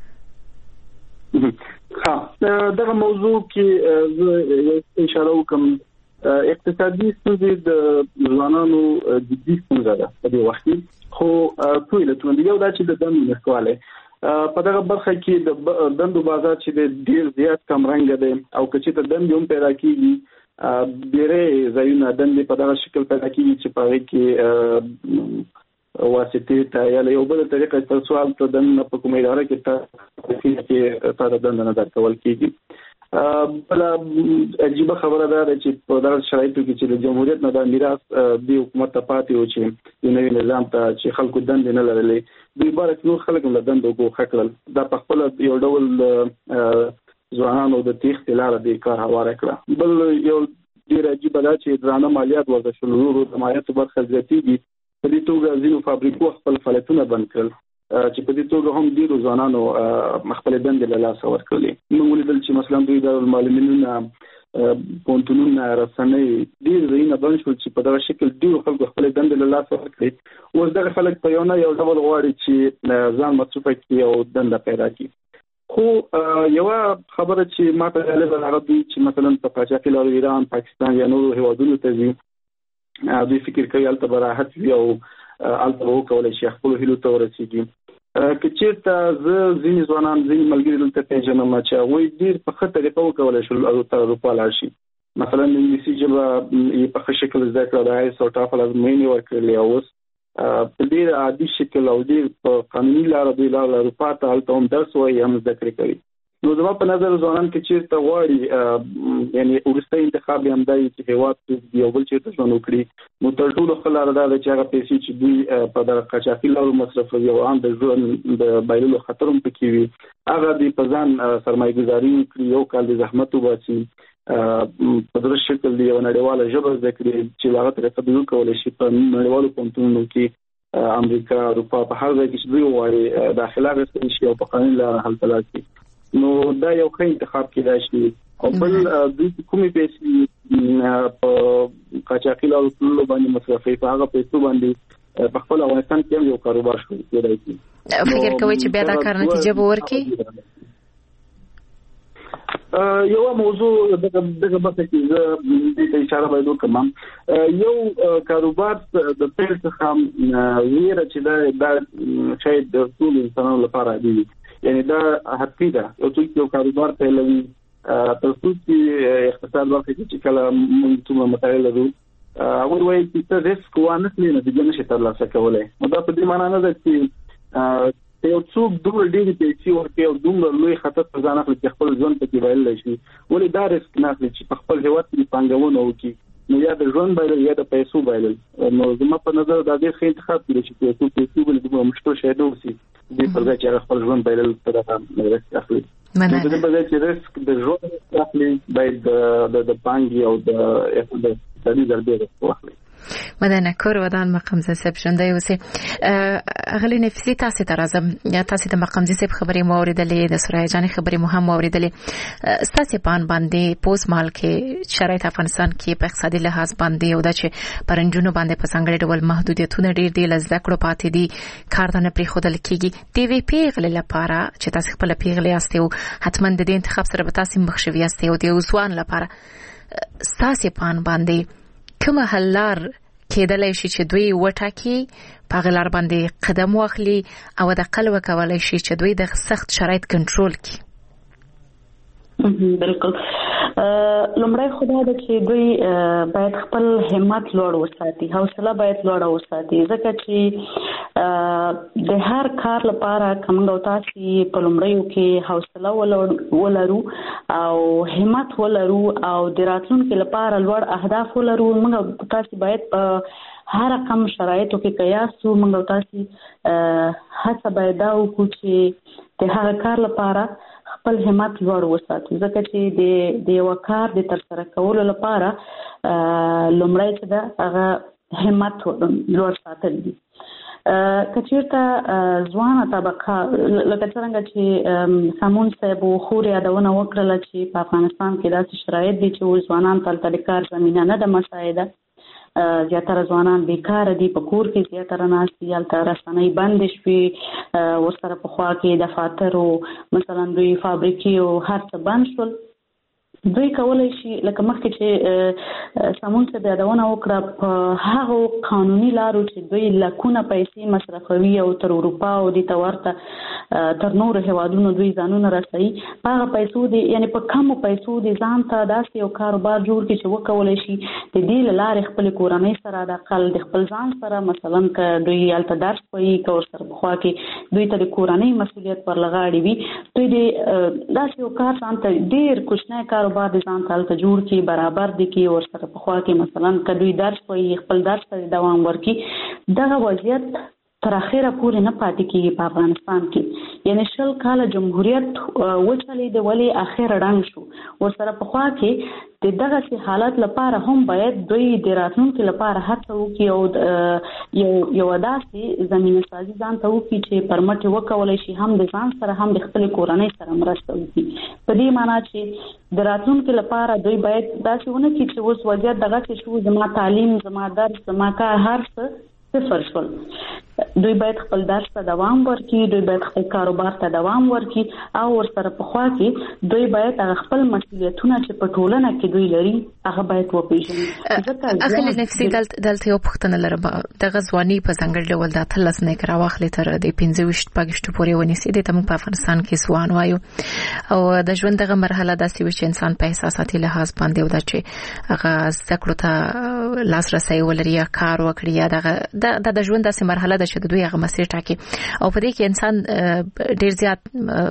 Speaker 3: ها دغه موضوع کې اشاره وکم اقتصادي ستونزې د ځوانانو جدي ستونزه ده په دې وخت کې خو ټول ته یو دا چې د دندو نشواله په دغه برخه کې د دندو بازار چې ډیر زیات کم رنګ دی او چې ته دندې هم پیدا کیږي ډیره ځایونه دندې په دغه شکل پیدا کیږي چې په کې واسطه ته یا یو بل طریقه تر سوال ته دنه په کومه اداره کې ته چې تاسو دنه نه درکول کیږي بل عجیب خبره ده چې په دغه شرایطو کې چې د جمهوریت نه د میراث د حکومت ته پاتې و چې د نوي نظام ته چې خلکو دندې نه لرلې دوی بارک نور خلک له دندو غوښه کړل دا په خپل یو ډول ځوانانو د تیښ لاره د کار هواره کړه بل یو ډیر عجیب ده چې درانه مالیات ورته شلورو د مالیاتو برخه زیاتېږي په دې توګه ځینو فابریکو خپل فعالیتونه بند کړل چې په دې توګه هم ډیرو ځوانانو خپل دندې له لاسه ورکړلې موږ ولیدل چې مثلا دوی د معلمینونو پونتونونه رسنۍ ډیر زینه بند شو چې په دغه شکل ډیرو خلکو خپل دندې له لاسه ورکړي اوس دغه خلک په یو نه یو ډول غواړي چې ځان مصروفه کړي او دنده پیدا کړي خو یو خبره چې ما ته غالبا هغه دی چې مثلا په قاچاقي لارو ایران پاکستان یا نورو هیوادونو ته ځي دوی فکر کوي البته براحت وي او البته وکولای شي خپل هیلو ته ورسیږي که چیرته زه ځینې ځوانان ځینې ملګري دلته پیژنم چې هغوی ډېر په ښه طریقه وکولی شول اروپا لاړ شي مثلا انګلیسي ژبه یې په ښه شکل زده کړه د آیس او ټافل ازموینې ورکړلې او اوس په ډېر عادي شکل او ډېر په قانوني لاره دوی لاړل اروپا ته هلته هم درس وایي هم زده کړې کوي نو زما په نظر ځوانان کې چیرته غواړي یعنی وروستی انتخاب یې همدا وي چې هېواد یو بل چېرته ژوند وکړي نو تر ټولو ښه لاره دا ده چې هغه پیسې چې دوی په دغه قاچاقي لارو مصرفوي او عام د ژوند د بایللو خطر هم پکې وي هغه دوی په ځان سرمایه‌ګذاري وکړي یو کال د زحمت وباسي په درست شکل دی یو نړیواله ژبه زده کړي چې هغه طریقه دوی وکولی شي په نړیوالو پوهنتونونو کې امریکا اروپا په هر ځای کې چې دوی وغواړي داخله اخیستلی شي او په قانوني لاره هلته لاړ شي نو دا یو ښه انتخاب کېدای شي او بل دوی کومې پیسې په قاچاقي لارو تللو باندې مصرفوي په هغه پیسو باندې په خپل افغانستان کې هم یو کاروبار شروع کېدای شي
Speaker 1: فکر کوئ چې بیا دا کار نتیجه به ورکړي
Speaker 3: یو موضوع دغه دغه بحث کې د اشاره باید وکړم. یو کاروبار د پیل څخه ویره چې دا شاید د ټول انسانانو لپاره دی، یعنی دا حقیقي ده. یو څوک یو کاروبار پیلوي تر څو چې اقتصاد واقعي چې کله موږ څومره مطالعه لرو اول وایي چې ته ریسک وانه کړې نه د نشي ترلاسه کولای. نو دا په دې معنی نه ده چې یو څوک دومره ډېرې پیسې ورکوي او دومره لوی خطر په ځان اخلي چې خپل ژوند پکې بایللی شي. ولې دا ریسک نه اخلي چې په خپل هېواد کې پانګونه وکړي، نو یا د ژوند بایلل یا د پیسو بایلل. نو زما په نظر دا ډېر ښه انتخاب کړی چې پیسو پیسې ولې دومره مشکل شی نه اوسي دې پر ځای چې هغه خپل ژوند بایلل ته دغه ریسک اخلي. نو د دې په ځای چې ریسک د ژوند اخلي باید د پانګې او د اقتصادي ضربې ریسک واخلي.
Speaker 1: مدنه کور ودان مقامزه سب شنده اوسه اغلی نفسي تاسو ته راځم. یا تاسو د مقامزه سب خبري مو اوریدلې، د سورای جان خبري مو هم اوریدلې. تاسو پان باندې پوز مال کې شرایط افغانستان کې په اقتصادي لحاظ باندې او د چې پرنجونو باندې په څنګه ډول محدودیتونه ډیر دي، لزده کړو پاتې دي، کار ته نه پری خودل کیږي. ټي وي پی غل لپاره چې تاسو خپل پیغلې یاستئ او حتما د دې انتخاب سره به تاسو مخشوي یاستئ او د اوسوان لپاره تاسو پان باندې کوم حلار کېدلای شي چې دوی وټاکي په غلار باندې قدم واخلي او د قلوه کولای شي چې دوی د سخت شرایط کنټرول کړي؟
Speaker 4: بالکل. لومړی خدای د چې دوی باید خپل همت لوړ وساتي، حوصله باید لوړ وساتي، ځکه چې د هر کار لپاره کومه تاسو په لومړیو کې حوصله ولرو او همت ولرو او د راتلونکو لپاره لوړ اهداف ولرو. موږ تاسو باید په هر رقم شرایطو کې قیاسو، موږ تاسو هڅه باید دا وکړو چې د هغه کار لپاره خپل همت لوړ وساتو، ځکه چې د د یو کار د تر سره کولو لپاره لومړی چې دا هغه همت لوړ ساتل دي. کچیرته ځوانه طبقه لکه څنګه چې سامون صاحب خوري یادونه وکړه چې په افغانستان کې داسې شرایط دي چې ځوانان تل د کار زمينه نه ده مساعده، زیاتره ځوانان بیکاره دي، په کور کې زیاتره ناست دي، هلته رسنۍ بندې شوې، ورسره په خوا کې دفاتر او مثلا دوی فابریکې او هر څه بند شول. دوی کولای شي لکه مخکې چې سامون څه د یادونه وکړه په هغو قانوني لارو چې دوی لکونه پیسې مصرفوي او تر اروپا او د تورته تر نورو هیوادونو دوی ځانونه رسوي، په هغه پیسو دي یعنی په کمو پیسو دي ځان ته داسې یو کاروبار جوړ کړي چې وکولای شي د دې له لارې خپل کورنۍ سره د اقل د خپل ځان سره مثلا که دوی هلته درس وایي که ورسره په خوا کې دوی ته د کورنۍ مسؤلیت پر لغاړې وي، دوی د داسې یو کار ځان ته ډېر کوچنی کاروبار بعد ځان ته هلته جوړ کړي، برابر دي کړي، ورسره په خوا کې مثلا که دوی درس وایي خپل درس ته دوام ورکړي. دغه وضعیت تر اخره پورې نه پاتې کېږي په افغانستان کې. یعنی شل کاله جمهوریت وچلېده ولې اخر ړنګ شو. ورسره په خوا کې د دغسې حالت لپاره هم باید دوی د راتلونکي لپاره هڅه وکړي او یو یو داسې زمینه سازي ځان ته وکړي چې پر مټ وکولی شي هم د ځان سره هم د خپلې کورنۍ سره مرسته وکړي. په دې معنا چې د راتلونکي لپاره دوی باید داسې ونه کړي چې اوس وضعیت دغسې شو، زما تعلیم، زما درس، زما کار، هر څه صفر شول. دوی باید خپل درس ته دوام ورکړي، دوی باید خپل کاروبار ته دوام ورکړي او ورسره په خوا کې دوی باید هغه خپل مسؤلیتونه چې په ټولنه کې دوی لري هغه باید وپېژني.
Speaker 1: اخلي نفسي دلته یو پوښتنه لرم، دغه ځواني په ځانګړي ډول د اتلس نه کړه واخلي تر د پنځه ویشت پاګشتو پورې ونیسي. دې ته موږ په افغانستان کې ځوان وایو او د ژوند دغه مرحله داسې وي چې انسان په احساساتي لحاظ باندې او دا چې هغه زده کړو ته لاسرسی ولري یا کار وکړي یا دغه د ژوند داسې مرحله ده چې دوی هغه مسیر ټاکي او په دې کې انسان ډیر زیات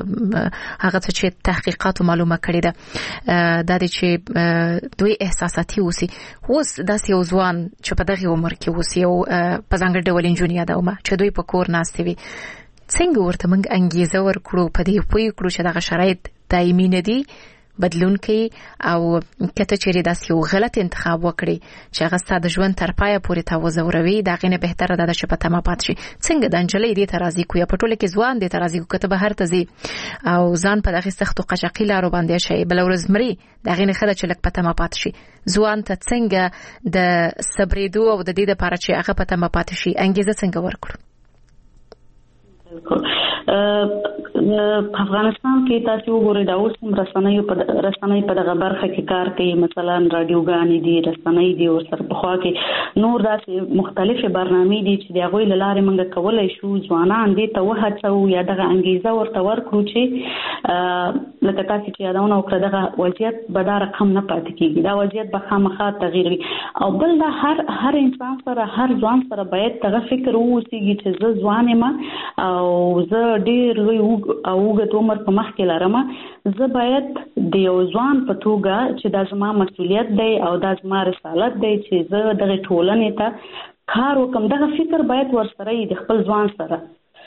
Speaker 1: هغه څه چې تحقیقات معلومه کړي ده دا دی چې دوی احساساتي اوسي. اوس داسې یو ځوان چې په دغه عمر کې اوسي او په ځانګړي ډول انجونیا ده چې دوی په کور ناست وي، څنګه ورته موږ انګیزه ورکړو په دې پوه کړو چې دغه شرایط دایمي نه دي، بدلون کوي او کته چیرې داسې یو غلط انتخاب وکړي چې هغه ستاسو د ژوند تر پایه پورې تاوزوروي، دا غینه بهتره ده چې په تمه پات شي. څنګه د انجلۍ دې ترازی کوي په ټوله کې ځوان دې ترازی کوي کته بهر ته زی او ځان په دغه سختو قشقی لارو باندې شي بل ورځ مري، دا غینه خله چې لک په تمه پات شي. ځوان ته څنګه د صبرېدو او د دې لپاره چې هغه په تمه پات شي انګیزه څنګه ورکړو؟
Speaker 4: افغانستان کې تاسو وګورئ دا اوس رسنۍ په رسنۍ په دغه برخه کې کار کوي، مثلا رادیوګانې دي، رسنۍ دي، او سره په خوا کې نور داسې مختلفې برنامې دي چې د هغوی له لارې موږ کولی شو ځوانان دې ته وهڅوو یا دغه انګیزه ورته ورکړو چې لکه تاسې چې یادونه وکړه دغه وضعیت به دا رقم نه پاتې کېږي، دا وضعیت به خامخا تغییر وي. او بل دا هر هر انسان سره هر ځوان سره باید دغه فکر واوسېږي چې زه ځوان یم او زه ډېر لوی او اوږد عمر په مخ کې لرم، زه باید د یو ځوان په توګه چې دا زما مسؤلیت دی او دا زما رسالت دی چې زه دغه ټولنې ته کار وکم. دغه فکر باید ورسره وي د خپل ځوان سره.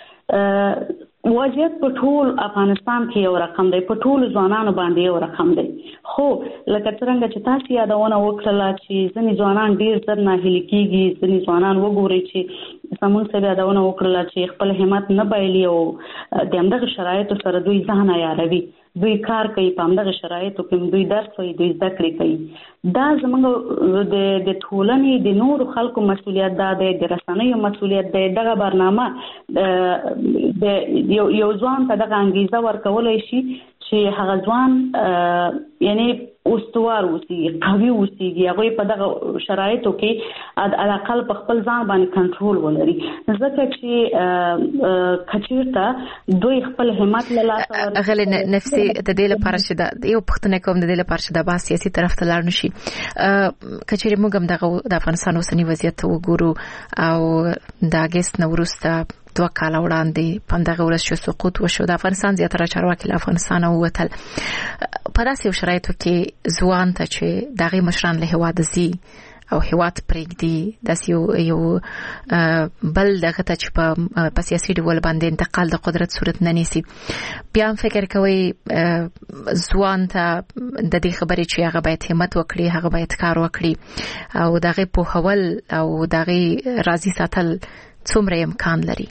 Speaker 4: وضعیت په ټول افغانستان کې یو رقم دی، په ټول ځوانانو باندې یو رقم دی، خو لکه څنګه چې تاسو یادونه وکړه چې ځینې ځوانان ډیر زر ناهیلي کېږي، ځینې ځوانان وګورئ چې زموږ سره یادونه وکړه چې خپل همت نه بایلي او د همدغه شرایطو سره دوی ځان عیاروي، دوی کار کوي، په همدغه شرایطو کې دوی درس وایي، دوی زده کړې کوي. دا زموږ د د ټولنې د نورو خلکو مسؤلیت دا دی، د رسنیو مسؤلیت دی. دغه برنامه د یو یو ځوان ته دغه انګیزه ورکولی شي چې هغه ځوان یعنی استوار اوسېږي، قوي اوسېږي، هغوی په دغه شرایطو کې علاقل په خپل ځان باندې کنټرول ولري. ځکه چې که چېرته دوی خپل همت له لاسه ورکړي.
Speaker 1: اغلې نفسي د دې لپاره چې د یو پوښتنه کوم د دې لپاره چې د با سیاسي طرف ته لاړ نشي، که چېرې موږ هم دغه د افغانستان اوسني وضعیت ته وګورو او د اګست نه وروسته دوه کاله وړاندې په همدغه ورځ چې سقوط وشو د افغانستان زیاتره چارواکي له افغانستانه ووتل، په داسې یو شرایطو کې ځوان ته چې د هغې مشران له هېواده ځي او هېواد پرېږدي، داسې یو یو بل دغه ته چې په سیاسي ډول باندې انتقال د قدرت صورت نه نیسي، بیا هم فکر کوئ ځوان ته د دې خبرې چې هغه باید همت وکړي، هغه باید کار وکړي او د هغې پوهول او د هغې راضي ساتل څومره امکان لري؟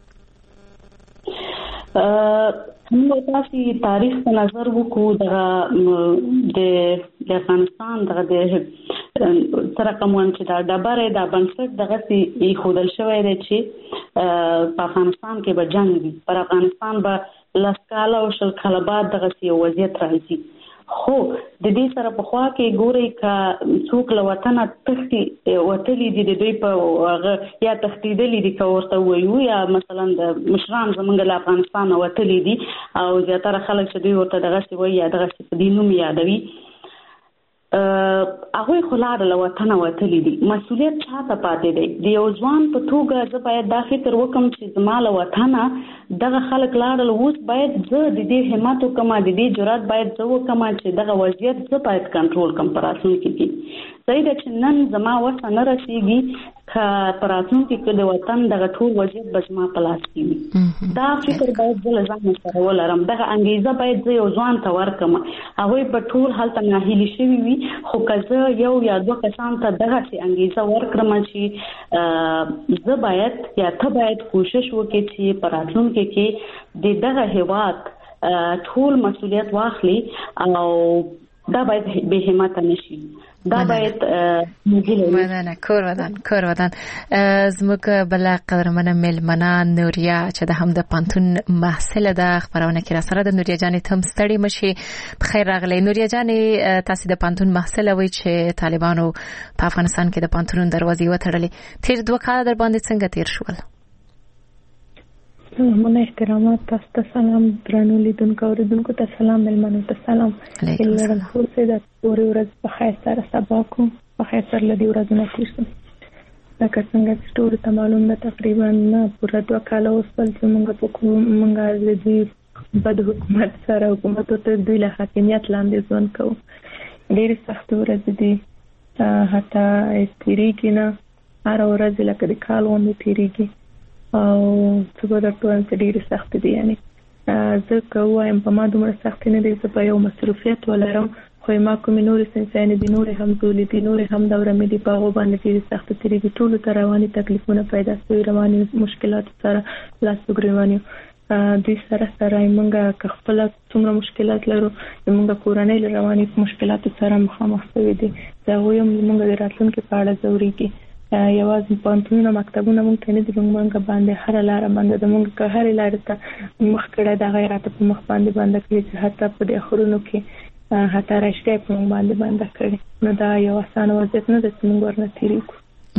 Speaker 4: موږ تاسو تاریخ په نظر وکړو دغه د افغانستان دغه د سره کوم چې دا ډبره د بنسټ دغه سي خودل شوی دی چې په افغانستان کې به جنگ وي، پر افغانستان به لسکاله او شل کاله بعد دغه سي وضعیت راځي. خو د دې سره په خوا کې ګوري ک څوک له وطن تختی وتلی دي د دوی په یا تختیدلی دي که ورته وایو یا مثلا د مشران زمونږ له افغانستان وتلی دي او زیاتره خلک چې دوی ورته دغه څه وایي یا دغه څه په دې نوم یادوي، هغوی خو لاړه له وطنه وتلي دي. مسؤلیت چاته پاتې دی؟ د یو ځوان په توګه زه باید دا فکر وکړم چې زما له وطنه دغه خلک لاړل، اوس باید زه د دې همت وکړم، د دې جرأت باید زه وکړم چې دغه وضعیت زه باید کنټرول کړم په راتلونکي کې. صحیح ده چې نن زما وسه نه رسېږي که په راتلونکي کې د وطن دغه ټول وضعیت به زما په لاس کې وي. دا فکر باید زه له ځان سره ولرم، دغه انګیزه باید زه یو ځوان ته ورکړم. هغوی به ټول هلته ناهیلي شوي وي، خو که زه یو یا دوه کسان ته دغسې انګیزه ورکړم چې زه باید یا ته باید کوشش وکړې چې په راتلونکي کې د دغه هېواد ټول مسؤلیت واخلي او دا باید بې همته نشي. دا باید
Speaker 1: ودان کور ودان کور ودان زموږ بل قدرمنه مېلمنه نوریا چې د هم د پانتون محصله ده خبرونه کې را سره د نوریا جانې تم ستړي مشي. بخیر راغلی نوریا جانې، تاسو د پانتون محصله وای چې طالبانو په افغانستان کې د پانتونونو دروازې وتړلې، تیر دوه کاله در باندې څنګه تیر شول؟
Speaker 6: سلامونه، احترامات، تاسو ته سلام، درنو لیدونکو اوریدونکو ته سلام، مېلمنو ته سلام.
Speaker 1: علیکم السلام.
Speaker 6: خو سه د پورې ورځ په خیر سره سبا کو په خیر سره لدی ورځ نه تیر شم. دا څنګه چې ټول ته معلوم ده تقریبا نه پوره دوه کاله اوس بل چې موږ په کوم موږ د دې بد حکومت سره حکومت ته د له حاکمیت لاندې ځون کوو. ډېر سخت ورځ دي، حتی تیریږي نه هر ورځ لکه د کال غوندې تیریږي او څه به درته وایم چې ډېرې سختې دي. یعنې زه که ووایم په ما دومره سختې نه دي، زه په یو مصروفیت ولرم، خو ما کومې نورې سنسیانې دي، نورې هم زولې دي، نورې هم دوره مې دي، په هغو باندې ډېرې سختې تېرېږي. ټولو ته رواني تکلیفونه پیدا شوي، رواني مشکلاتو سره لاس وګرېواني. دوی سره سره موږ که خپله څومره مشکلات لرو، موږ کورنۍ له رواني مشکلاتو سره مخامخ شوي دي. د هغوی هم موږ د راتلونکي په اړه ځورېږي. یوازې پوهنتونونه مکتبونه موږ ته نه دي، موږ باندې هر لاره باندې د موږ که هر لارې ته مخ کړه د غیرت په مخ باندې باندې کړی چې حتی په دې خورونو کې حتی راشته په موږ باندې باندې کړی. نو دا یو اسانه وضعیت نه ده چې موږ ورنه تیری کو.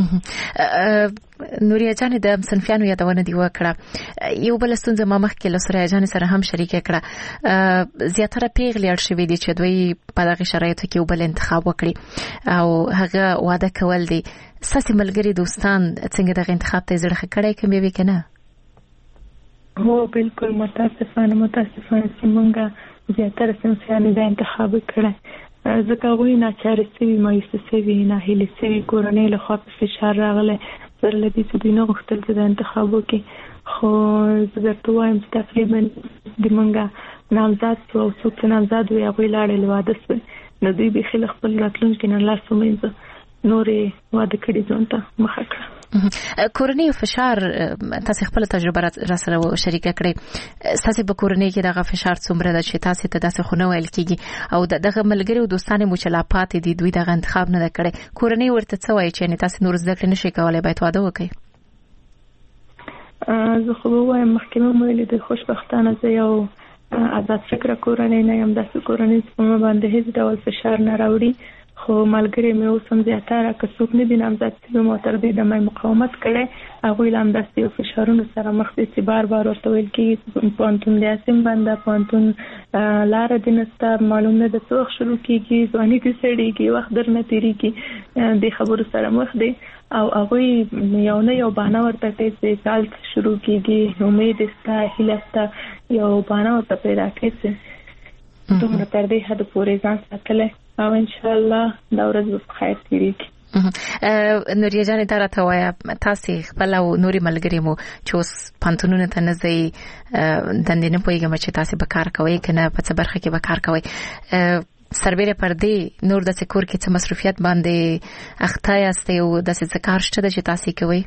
Speaker 1: نوریا جان د صنفیانو یادونه دی وکړه. یو بل ستونزه ما مخکې له سره جان سره هم شریک کړه. زیاتره پیغلې اړ شوې دي چې دوی په دغه شرایطو کې یو بل انتخاب وکړي او هغه واده کول دي. ساسي ملګری دوستان څنګه دغه انتخاب ته زړه کړی کوم وی کنه؟
Speaker 6: هو بالکل متاسفانه متاسفانه چې موږ زیاتره صنفیان د انتخاب کړی ځکه وی نه چارې سوي مایوسه سوي نه هیله سوي کورنۍ له خوا فشار راغلی سره لدی چې دوی نه غوښتل چې د انتخاب وکړي. خو زه درته وایم چې تقریبا د موږ نامزاد شو او څوک چې نامزاد وي هغوی لاړل واده شوی نو دوی بیخي له خپل راتلونکي نه لاس ومینځه نورې واده کړي ځان ته مخه کړه.
Speaker 1: کورنۍ فشار تاسو خپل تجربه را سره شریکه کړئ. تاسو په کورنۍ کې دغه فشار څومره ده چې تاسو ته داسې خونه ویل کیږي او دغه ملګری او دوستانه مو چلاپات دي دوی دغه انتخاب نه کړي. کورنۍ ورته څه وایي چې تاسو نور زده کړئ نشئ کولای باید واده وکړئ؟
Speaker 6: زه خو وایم مخکې مې ویلي د خوشبختانه زه یو آزاد فکره کورنۍ نه یم. داسې کورنۍ چې په ما باندې هیڅ ډول فشار نه راوړي. خو ملګری مې اوس هم زیاتره که څوک نه دي نامزاد شوي مو تر دې دمه مقاومت کړی هغوی له همداسې یو فشارونو سره مخ دي چې بار بار ورته ویل کېږي پوهنتون د اسیم بنده پوهنتون لاره دې نشته معلوم نه ده څه وخت شروع کېږي ځواني دې سړېږي وخت درنه تېرېږي دې خبرو سره مخ دي او هغوی یو نه یو بهانه ورته کوي چې کال شروع کېږي امید شته هیله شته یو بهانه ورته پیدا کوي چې دومره تر دې حده پورې ځان ساتلی او ان شاء الله دا ورځ به په خیر تېرېږي.
Speaker 1: نوریا جانې دا راته وایه تاسې خپل او نورې ملګري مو چې اوس پوهنتونونو ته نه ځئ دندې نه پوهېږم چې تاسې به کار کوئ که نه په څه برخه کې به کار کوئ سربیره پر دې نور داسې کور کې څه مصروفیت باندې اخته یاستئ او داسې څه کار شته ده چې تاسې کوئ؟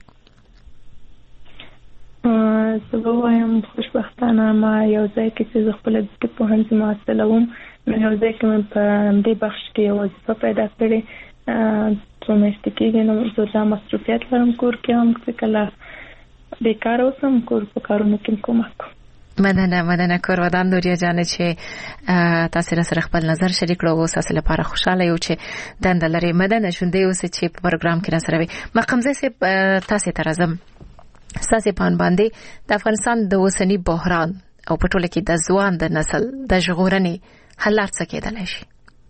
Speaker 6: زه به وایم خوشبختانه ما یو ځای کې چې زه خپله د پوهنځي محصله وم نو یو ځای کې مې په همدې بخش کې یو وظیفه پیدا کړې څو میاشتې کېږي نو زه دا مصروفیت لرم کور کې هم چې کله بیکاره اوسم کور په کارونو کې کومک کوم.
Speaker 1: مننه مننه کور ودان نوریا جانې چې تاسو را سره خپل نظر شریک کړو او تاسو لپاره خوشاله یو چې دنده لري. مننه ژوندۍ اوسئ چې په پروګرام کې را سره وي. مقمزه سي تاسو ته راځم. ساسي پان باندې د افغانستان د اوسنی بحران او په ټوله کې د ځوان د نسل د ژغورنې حل لار څه کېدلی شي؟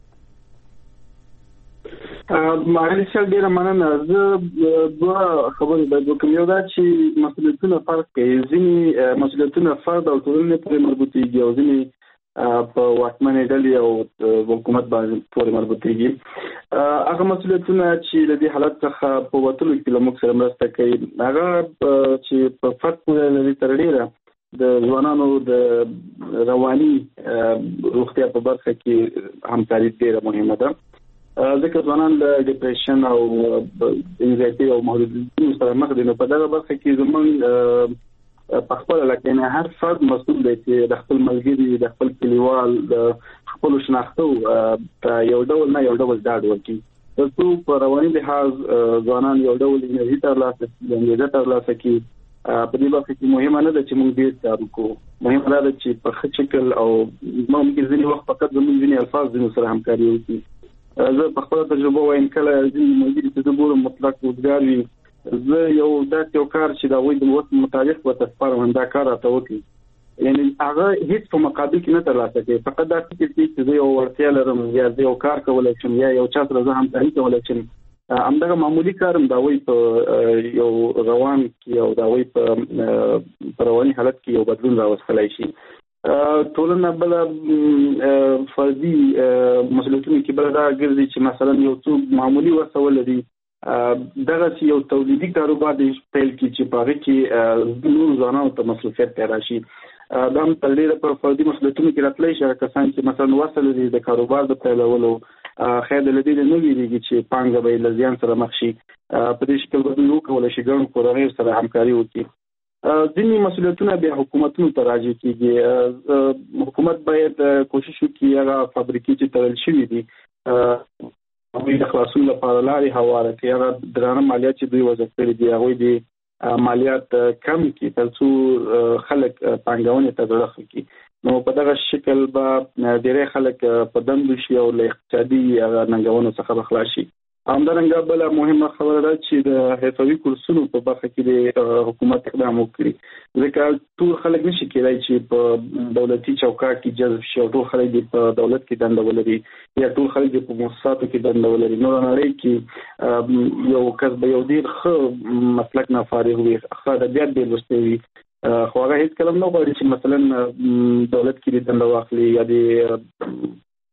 Speaker 3: ماهر صاحب ډېره مننه. زه دوه خبرې باید وکړم. یو دا چې مسؤلیتونه فرق کوي. ځینې مسؤلیتونه فرد او ټولنې پورې مربوطېږي او ځینې په واکمنې ډلې او حکومت باندې پورې مربوطېږي. هغه مسؤلیتونه چې له دې حالت څخه په وتلو کې له موږ سره مرسته کوي هغه چې په فرد پورې لري تر ډېره د ځوانانو د رواني روغتیا په برخه کې همکاري ډېره مهمه ده ځکه ځوانان د ډیپریشن او انزایټي او محدودیتونو سره مخ دي. نو په دغه برخه کې زموږ په خپل لکه نه هر فرد مسؤل دی چې د خپل ملګري د خپل کلیوال د خپل شناختو ته یو ډول نه یو ډول ډاډ ورکړي ترڅو په رواني لحاظ ځوانان یو ډول انرژي ترلاسه کړي انګېزه ترلاسه کړي. په دې وخت کې مهمه نه ده چې موږ ډېر کار وکړو مهمه ده چې په ښه شکل او ممکن ځینې وخت فقط زموږ ځینې الفاظ ځینو سره همکاري وکړي. زه په خپله تجربه وایم کله ځینې ملګري چې زه ګورم مطلق روزګار وي زه یو داسې یو کار چې د هغوی د وخت مطابق ورته سپارم دا کار راته وکړي یعنی هغه هیڅ په مقابل کې نه ترلاسه کوي فقط دا فکر کوي چې زه یو وړتیا لرم یا زه یو کار کولی شم یا یو چا سره زه همکاري کولی شم. همدغه معمولي کار هم د هغوی په یو روان کې او د هغوی په رواني حالت کې یو بدلون راوستلی شي. ټولنه بله فردي مسؤلیتونو کې بله دا ګرځي چې مثلا یو څوک معمولي وسه ولري دغه یو تولیدي کاروبار دی پیل کړي چې په هغه کې نور ځوانانو ته مصروفیت پیدا شي. دا هم تر ډېره په فردي مسؤلیتونو کې راتلی شي کسان چې مثلا وسه لري د کاروبار د پیلولو خیر د له دې نه ویریږي چې پانګه به یې له زیان سره مخ شي په دې شکل به دوی وکولی شي ګڼو کورنیو سره همکاري وکړي. ځینې مسؤلیتونه بیا حکومتونو ته راجع کېږي. حکومت باید کوشش وکړي هغه فابریکې چې تړل شوي دي دوی د خلاصون لپاره لارې هواره کوي. هغه درانه مالیات چې دوی وضع کړي دي هغوی د مالیات کم کړي تر څو خلک پانګونې ته زړه کړي. نو په دغه شکل به ډېری خلک په دندو شي او له اقتصادي ننګونو څخه به خلاص شي. همدارنګه بله مهمه خبره ده چې د حرفوي کورسونو په برخه کې د حکومت اقدام وکړي، ځکه ټول خلک نشي کېدای چې په دولتي چوکاټ کې جذب شي او ټول خلک په دولت کې دنده ولري یا ټول خلک په مؤسساتو کې دنده ولري. نو نړۍ کې یو کس به یو ډېر ښه مسلک نه فارغ وي، ښه ادبیات ډېر لوستی وي، خو هغه هیڅ کله نه غواړي چې مثلا دولت کې دنده واخلي یا د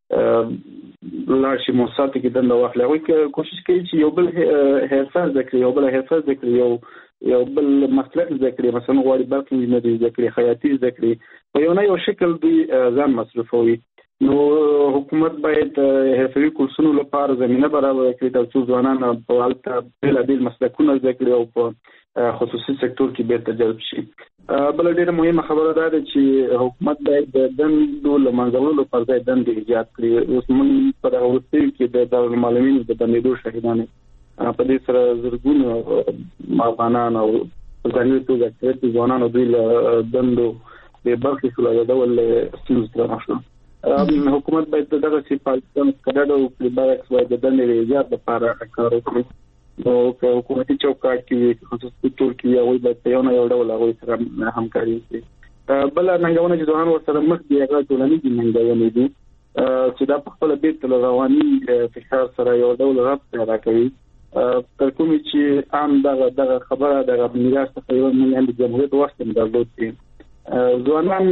Speaker 3: لارشي مؤسساتو کې دنده واخلي. هغوی کوشش کوي چې یو بل حرفه زده کړي، یو بل حرفه زده کړي، یو یو بل مسلک زده کړي، مثلا غواړي برق انجینري زده کړي، خیاطي زده کړي، په یو نه یو شکل دوی ځان مصرفوي. نو حکومت باید حرفوي کورسونو لپاره زمینه برابره کړي تر څو ځوانان په هلته بېلابېل مسلکونه زده کړي او په خصوصي سکتور کې بیرته جلب شي. بله ډېره مهمه خبره دا ده چې حکومت باید د دندو له منځه پر ځای دندې ایجاد کړي. اوس موږ په دغه وروستیو کې د دارالمعلمینو د بندېدو شاهدان په دې سره زرګونه افغانان او په ځانګړې توګه اکثریت ځوانانو دوی له دندو بې برخې شول او د ډول ستونزو سره مخ شول. حکومت باید دغسې پالیسیانو څخه ډډه وکړي، برعکس باید د دندې د ایجاد لپاره کار وکړي. نو که حکومتي چوکاټ کې وي، خصوصي سکتور کې وي، هغوی باید په یو نه یو ډول هغوی سره همکاري وکړي. بله ننګونه چې ځوانان ورسره مخ دي هغه ټولنیزې ننګونې دي چې دا په خپله بېرته له رواني فشار سره یو ډول ربط پیدا کوي، تر کومې چې عام دغه دغه خبره دغه میراث څخه یو موږ د جمهوریت وخت هم درلود چې ځوانان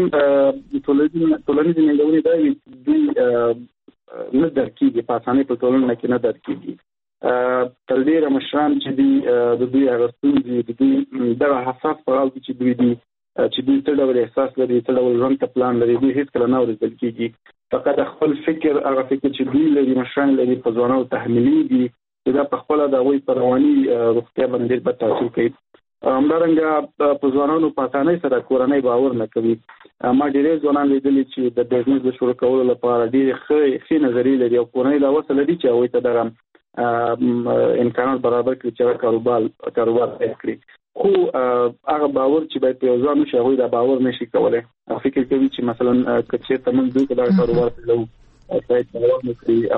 Speaker 3: ټولنیزې ننګونې دا وي چې دوی نه درک کېږي، په اسانۍ په ټولنه کې نه درک کېږي. تر ډېره مشران چې دي د دوی هغه ستونزې د دوی دغه حساس پړاو کې چې دوی دي چې دوی څه ډول احساس لري، څه ډول ژوند ته پلان لري، دوی هېڅکله نه اورېدل کېږي. فقط خپل فکر هغه فکر چې دوی لري مشران لري په ځوانانو تحمیلېږي چې دا په خپله د هغوی په رواني روغتیا باندې ډېر بد تاثیر کوي. همدارنګه په ځوانانو په اسانۍ سره کورنۍ باور نه کوي. ما ډېری ځوانان لیدلي چې د بزنس د شروع کولو لپاره ډېرې ښه ښې نظریې لري او کورنۍ دا وسه لري چې هغوی ته دغه امکانات برابر کړي چې هغه کاروبار کاروبار پیل کړي. خو هغه باور چې باید په یو ځوان وشي هغوی دا باور نشي کولی. فکر کوي چې مثلا که چېرته موږ دوی که دغه کاروبار پیلوو شاید باور نه کړي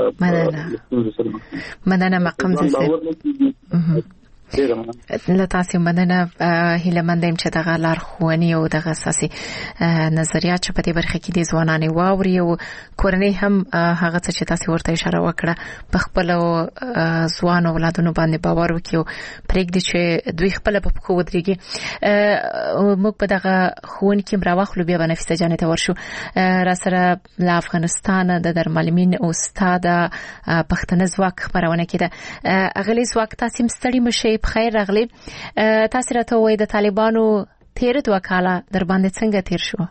Speaker 3: او
Speaker 1: مننه مقام زلزل له تاسو مننه. هیله مندم چې دغه لارښوونې او دغه اساسي نظریات چې په دې برخه کې د ځوانانو واوري او کورنۍ هم هغه څه چې تاسو ورته اشاره وکړه په خپل ځوان اولادونو باندې باور وکړي او پرېږدي چې دوی خپل په پښو ودرېږي. موږ په دغه ښوونې کې راوخلو بیا به نفیسه جانې ته ورشو. را سره له افغانستان د دارالمعلمین استاد پښتنه ځواک خبرونه کېده. اغلی ځواک تاسو هم ستړي مشئ، بخیر راغلی. تاسو راته وایي د طالبانو تیر دوه کاله در باندې څنګه تیر شو؟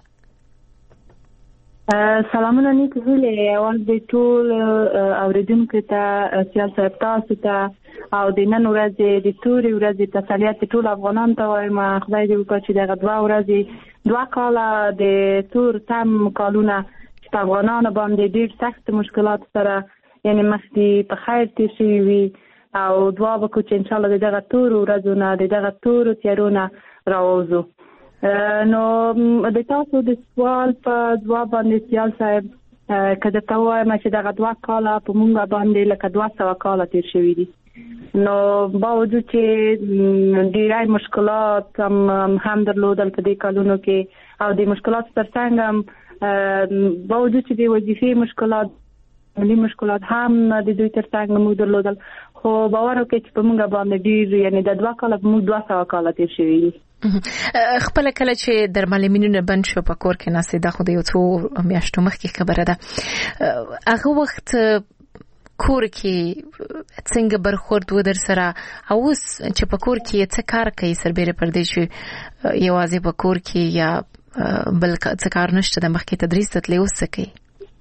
Speaker 4: سلامونه نیت هیله اول د ټول اوریدونکو ته سیال صاحب تاسو ته او د نن ورځې د توري ورځې تسلیت ټول افغانان ته وایم. خدای دې وکړي چې دغه دوه ورځې دوه کاله د تور تم کالونه چې افغانانو باندې ډېر سخت مشکلات سره یعنی مخکې په خیر تیر شوي وي او دعا وکړو چې ان شاء الله دغه تور ورځو نه دغه تور تیارو نه راوځو. نو د تاسو د سوال په ځواب باندې سیال صاحب کله ته وایم چې دغه دوه کاله په مونږ باندې لکه دوه سوه کاله تیر شوي دي. نو باوجود چې ډېری مشکلات هم هم درلودل په دې کلونو کې او د مشکلات ترڅنګ هم باوجود چې د وظیفې مشکلات ملي مشکلات هم د دوی ترڅنګ موږ درلودل، خو باور وکړئ چې په موږ باندې ډېر یعنی د دوه کاله په موږ دوه سوه کاله تیر شوي دي.
Speaker 1: خپل کله چې در معلمینونه بند شو په کور کې ناستې دا خو د یو څو میاشتو مخکې خبره ده. هغه وخت کور کې څنګه برخورد و در سره او اوس چې په کور کې څه کار کوي سربېره پر دې چې یوازې په کور کې یا بل څه کار نشته د مخکې تدریس ته تللی اوس څه کوي؟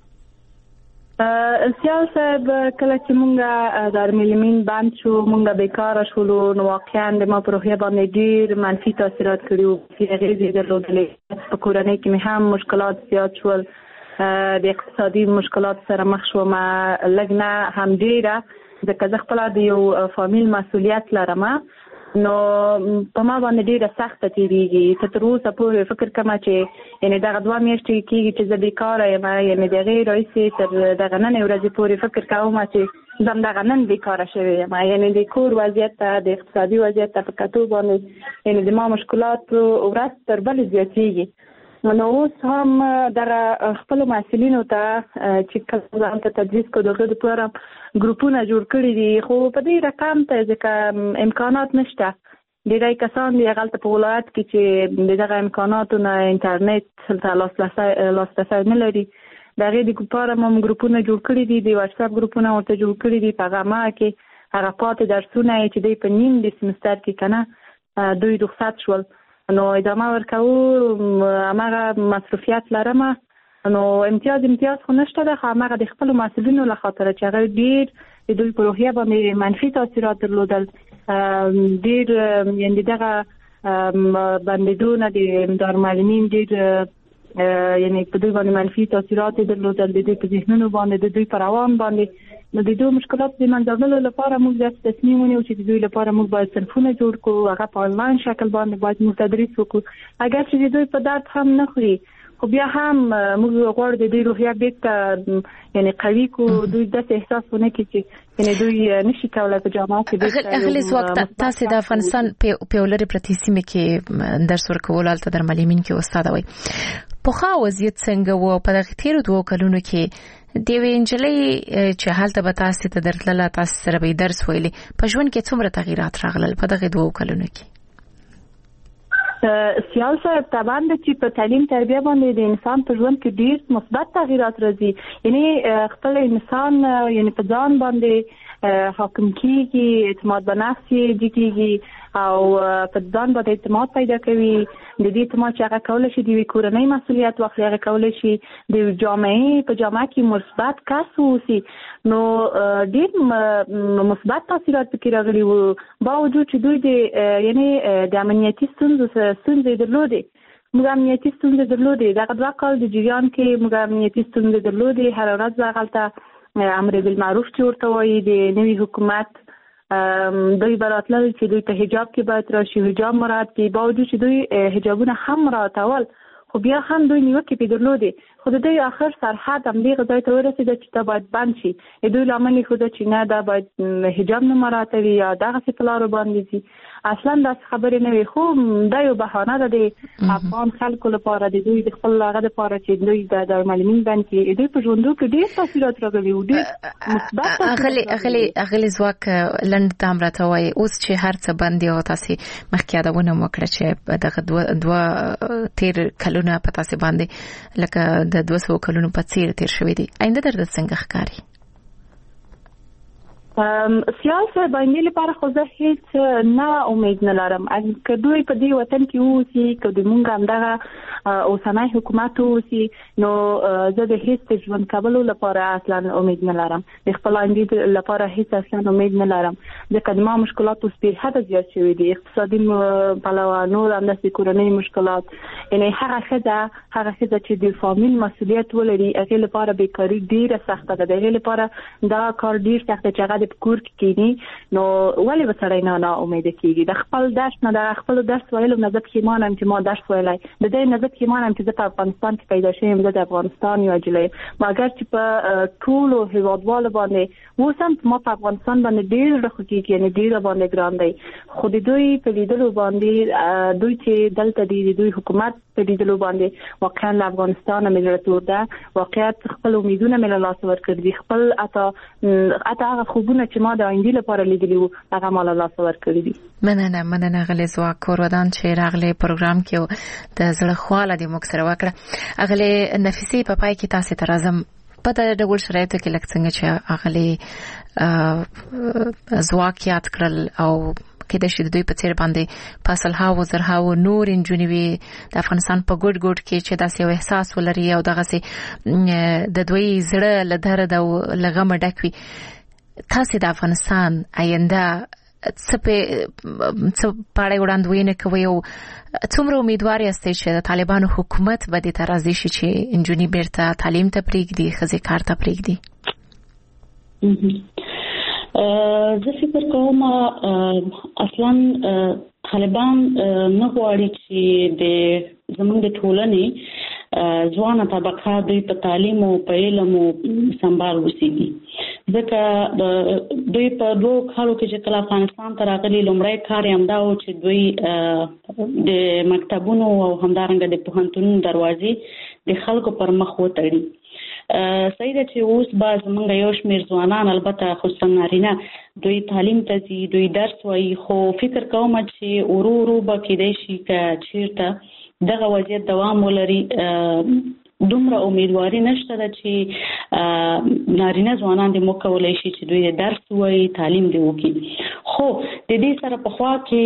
Speaker 4: سیال صاحب کله چې مونږ دارالمعلمین بند شو مونږ بیکاره شولو نو واقعا د ما په روحیه باندې ډېر منفي تاثیرات کړي وو. اغېزې یې درلودلې. په کورنۍ کې مې هم مشکلات زیات شول د اقتصادي مشکلات سره مخ شوم، لږ نه هم ډیره، ځکه زه خپله د یو فامیل مسؤلیت لرم. نو په ما باندې ډیره سخته تیریږي. ته تر اوسه پورې فکر کوم چې یعنې دغه دوه میاشتې کېږي چې زه بیکاره یم، یعنې د هغې راهیسې تر دغه نننۍ ورځې پورې فکر کوم چې زه همدغه نن بیکاره شوې یم. یعنې د کور وضعیت ته، د اقتصادي وضعیت ته په کتو باندې یعنې د ما مشکلات ورځ تر بلې زیاتېږي. نو اوس هم دغه خپلو محصلینو ته چې کله ځان ته تدریس کو د هغې دپاره ګروپونه جوړ کړي دي، خو په دې رقم ته ځکه امکانات نشته. ډېری کسان دي هغلته په ولایت کې چې د دغه امکاناتو نه انټرنیټ ته لاسرسی نه لري. د هغې د لپاره مو ګروپونه جوړ کړي دي، د واتساپ ګروپونه ورته جوړ کړي دي. په هغه ما کې هغه پاتې درسونه چې دوی په نیم د سمستر کې که نه دوی رخصت شول، نو ادامه ورکوو، هماغه مصروفیت لرم. نو امتیاز امتیاز خو نشته ده، خو هماغه د خپلو مسؤلینو له خاطره چې هغه ډېر د دوی په روحیه باندې منفي تاثیرات درلودل، ډېر یعنې دغه بندیدونه د دارالمعلمین ډېر یعنې په دوی باندې منفي تاثیرات درلودل، د دوی په ذهنونو باندې، د دوی په روان باندې. نو د دوی مشکلات د منځه وړلو لپاره موږ داسې تصمیم ونیو چې د دوی لپاره موږ باید صنفونه جوړ کړو، هغه په آنلاین شکل باندې باید موږ تدریس وکړو. اگر چې د دوی په درد هم نه خوري، خو بیا هم موږ غواړو د دوی روحیه بیرته یعنې قوي کړو، دوی داسې احساس ونه کړي چې یعنې دوی نشي کولی په جامعه کې بیرته.
Speaker 1: اغلې ځواک تاسې د افغانستان په یو لرې پرتې سیمې کې درس ورکولو هلته در معلمین کې استاده وئ. پخوا وضعیت څنګه و؟ په دغه تېرو دوو کلونو کې د یوې نجلۍ چې هلته به تاسې ته درتلله، تاسې سره به یې درس ویلې، په ژوند کې څومره تغییرات راغلل په دغه دوو کلونو کې؟
Speaker 4: سیال صاحب طبعا ده چې په تعلیم تربیه باندې د انسان په ژوند کې ډېر مثبت تغییرات راځي. یعنې خپل انسان یعنې په ځان باندې حاکم کیږي، اعتماد به نفس یې جګېږي او په ځان باندې اعتماد پیدا کوي. د دې اعتماد چې هغه کولی شي د یوې کورنۍ مسؤلیت واخلي، هغه کولی شي د یوې جامعې په جامعه کې مثبت کس واوسي. نو ډېر مثبت تاثیرات پکې راغلي وو، باوجود چې دوی د یعنې د امنیتي ستونزو ستونزې درلودې. موږ امنیتي ستونزې درلودې، دغه دوه کال د جریان کې موږ امنیتي ستونزې درلودې. هره ورځ هغلته امر بالمعروف چې ورته وایي د نوي حکومت دوی به راتلل چې دوی ته حجاب کې باید راشي، حجاب مراعات کړي، باوجود چې دوی حجابونه هم مراعاتول، خو بیا هم دوی نیوکې پې درلودې. خو د دوی آخر سرحد همدغه ځای ته ورسېده چې دا باید بند شي. دوی لامل یې ښوده چې نه دا باید حجاب نه مراعاتوي یا دغسې په لارو باندې ځي. اصلا داسې خبرې نه وي، خو دا یو بهانه ده د افغان خلکو لپاره، د دوی د خپل هغه دپاره چې دوی د دارالمعلمین بند کړي. دوی په ژوندو کې ډېر تاثیرات راغلي وو، ډېر مثبت.
Speaker 1: اغلې ځواک لنډ دام راته وایي اوس چې هر څه بند دي، او تاسې مخکې یادونه مو وکړه چې دغه دوه تېر کلونه په تاسې باندې لکه د دوه سوه کلونو په څېر تېر شوي دي. آینده درته څنګه ښکاري؟
Speaker 4: سیال صاحب آینده لپاره خو زه هیڅ نه امید نه لرم. که دوی په دې وطن کې واوسي، که دوی مونږ همدغه اوسنی حکومت واوسي، نو زه د هیڅ ژوند کولو لپاره اصلا امید نه لرم، د خپل آینده لپاره هیڅ اصلا امید نه لرم، ځکه د ما مشکلات اوس بې حده زیات شوي دي، اقتصادي پلوه، نور همداسې کورنۍ مشکلات. یعنې هغه ښځه هغه ښځه چې د فامیل مسؤلیت ولري، هغې لپاره بیکاري ډېره سخته ده، د هغې لپاره دا کار ډېر سخت دی چې هغه په کور کې کېني. نو ولې به سړی نه ناامیده کېږي؟ د خپل درس نه، د خپل درس ویلو نه زه پښیمانه یم چې ما درس ویلی، د دې نه زه پښیمانه یم چې زه په افغانستان کې پیدا شوی یم، زه د افغانستان یوه نجلۍ یم. مګر چې په ټولو هېوادوالو باندې اوس هم ما په افغانستان باندې ډېر زړه خوږېږي، یعنې ډېره باندې ګران دی. خو د دوی په لیدلو باندې، دوی چې دلته دي، د دوی حکومت په لیدلو باندې واقعا له افغانستانه مې زړه تور ده. واقعیت خپل امیدونه مې له لاسه ورکړي دي، خپل حتی حتی هغه خوبونه چې ما د آینده لپاره لیدلي وو هغه ما له لاسه ورکړي دي.
Speaker 1: مننه مننه غلې ځواک کورودان چې راغلې پروګرام کې د زړه خواله دې موږ سره وکړه. غلې نفیسي په پای کې تاسې ته راځم، په دغه ډول شرایطو کې لکه څنګه چې غلې ځواک یاد کړل او کېدای شي د دوی په څېر باندې په سلهاوو زرهاوو نور نجونې وي د افغانستان په ګوټ ګوټ کې چې داسې یو احساس ولري او دغسې د دوی زړه له درد او له غمه ډک وي. تاسې د افغانستان آینده څه څه پاړې وړاندوینه کوي او څومره امیدوار یاستئ چې د طالبانو حکومت به دې ته راضي شي چې انجونی بیرته تعلیم ته پرېږدي، ښځې کار ته پرېږدي؟
Speaker 4: زه فکر کوم اصلا طالبان نه غواړي چې د زموږ د ټولنې ځوانه طبقه دوی په تعلیم او په علم او سمبال وسیږي. ځکه دوی په دوه کالو کې چې کله افغانستان ته راغلي لومړی کار یې همدا و چې دوی د مکتبونو او همدارنګه د پوهنتونونو دروازې د خلکو پر مخ وتړي. صحیح ده چې اوس به زمونږ یو شمېر ځوانان البته خصوصا نارینه دوی تعلیم ته ځي، دوی درس وایي، خو فکر کوم چې ورو ورو به کېدای شي که چېرته دغه وضعیت دوام ولري دومره امیدواري نشته ده چې نارینه ځوانان دې موږ کولی شي چې دوی د درس وایي، تعلیم دې وکړي. خو د دې سره پخوا کې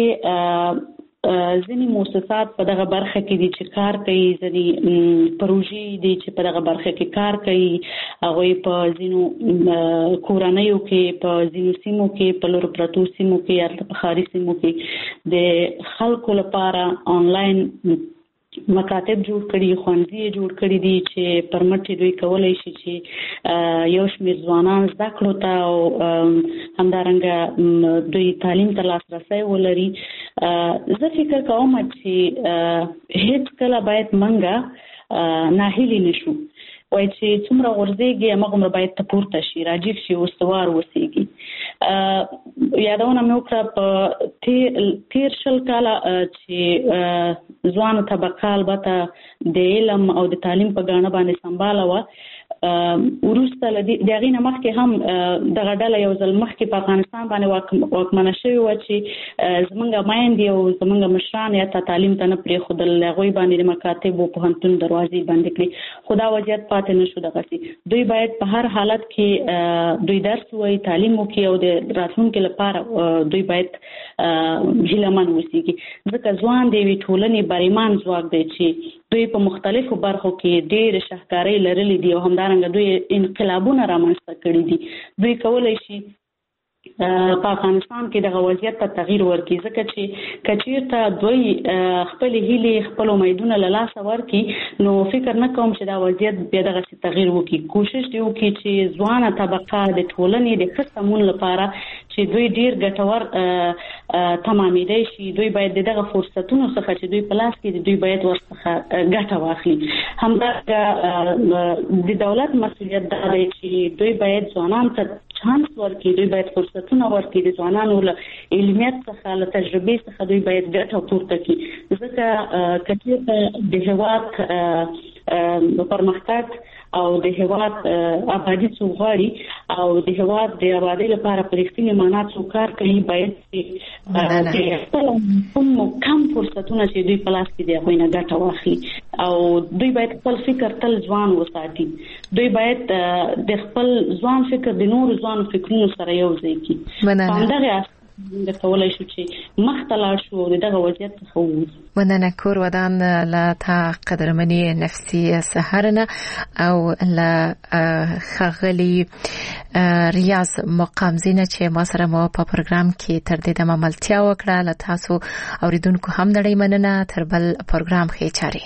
Speaker 4: ځینې مؤسسات په دغه برخه کې دي چې کار کوي، ځینې پروژې دي چې په دغه برخه کې کار کوي. هغوی په ځینو کورنیو کې، په ځینو سیمو کې، په لرو پرتو سیمو کې یا په ښاري سیمو کې د خلکو لپاره آنلاین مکاتب جوړ کړي، ښوونځي جوړ کړي دي چې پر مټ دوی کولی شي چې یو شمېر ځوانان زده کړو ته او همدارنګه دوی تعلیم ته لاسرسی ولري. زه فکر کوم چې هیڅ کله باید منګه ناهیلي نشو، وایي چې څومره غورځېږي هماغومره باید ته پورته شي، راجیګ شي، استوار وسیږي. یادونه مې وکړه په تېر شل کاله چې ځوانه طبقه البته د علم او د تعلیم په ګاڼه باندې سمباله وه، وروسته له د هغې نه مخکې هم دغه ډله یو ځل مخکې په افغانستان باندې واکمنه شوې وه چې زموږ میندې او زموږ مشران یا ته تعلیم ته نه پرېښودل، هغوی باندې د مکاتب او پوهنتون دروازې بندې کړې. خو دا وضعیت پاتې نه شو دغسې. دوی باید په هر حالت کې دوی درس وایي، تعلیم وکړي او د راتلونکي لپاره دوی باید هیلهمن اوسېږي. ځکه ځوان د یوې ټولنې بریمان ځواک دی چې دوی په مختلفو برخو کې ډېرې شهکارۍ لرلې دي او همدارنګه دوی انقلابونه رامنځته کړي دي. دوی کولی شي په افغانستان کې دغه وضعیت ته تغییر ورکړي، ځکه چې که چېرته دوی خپلې هیلې خپل امیدونه له لاسه ورکړي نو فکر نه کوم چې دا وضعیت بیا دغسې تغییر وکړي. کوشش دې وکړي چې ځوانه طبقه د ټولنې د ښه سمون لپاره چې دوی ډېر ګټور تمامېدی شي، دوی باید د دغه فرصتونو څخه چې دوی په لاس کې دي دوی باید ورڅخه ګټه واخلي. همدارنګه د دولت مسؤلیت دا دی چې دوی باید ځوانانو ته چانس ورکړي، دوی باید فرصتونه ورکړي، د ځوانانو له علمیت څخه له تجربې څخه دوی باید ګټه پورته کړي. ځکه که چېرته د هېواد پرمختګ او د هېواد آبادي څوک غواړي او د هېواد د آبادۍ لپاره په رښتینې معنا څوک کار کوي، باید کوم کم فرصتونه چې دوی په لاس کې دي هغوی نه ګټه واخلي او دوی باید خپل فکر تل ځوان وساتي. دوی باید د خپل ځوان فکر د نورو ځوانو فکرونو سره یو ځای کړي. په همدغې اساس موږ کولی شو چې مخته لاړ شو او د دغه وضعیت څخه ووځو.
Speaker 1: مننه کور ودان له تا قدرمنې نفسي سهرنه او له ښاغلي ریاض مقامزینه چې ما سره مو په پروګرام کې تر دې دمه ملتیا وکړه. له تاسو اوریدونکو هم نړۍ مننه. تر بل پروګرام ښې چارې.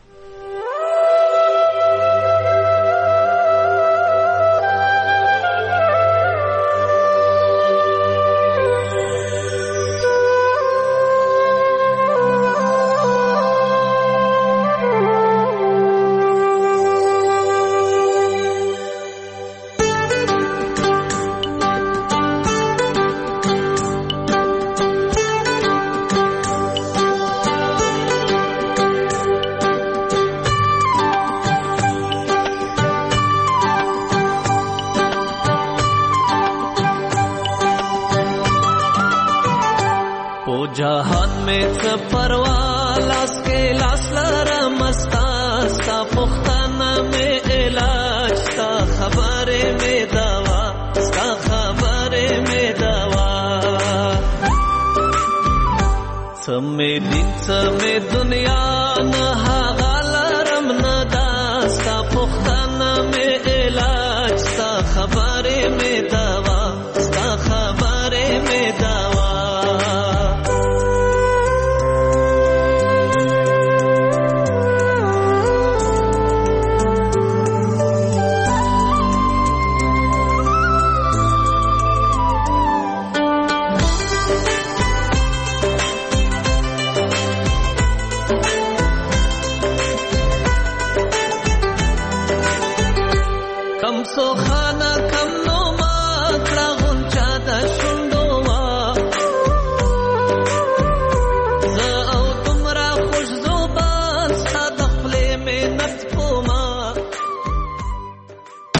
Speaker 7: जहान में सफरवा लास के लास लरा मस्ता सा पुख्ताना में इलाज सा खबरे में दवा सा खबरे में दवा समे दिन समे दुनिया न हागालरम न दास्ता पुख्ताना में इलाज सा खबरे में दवा सा खबरे में दवा کم سو خانه کم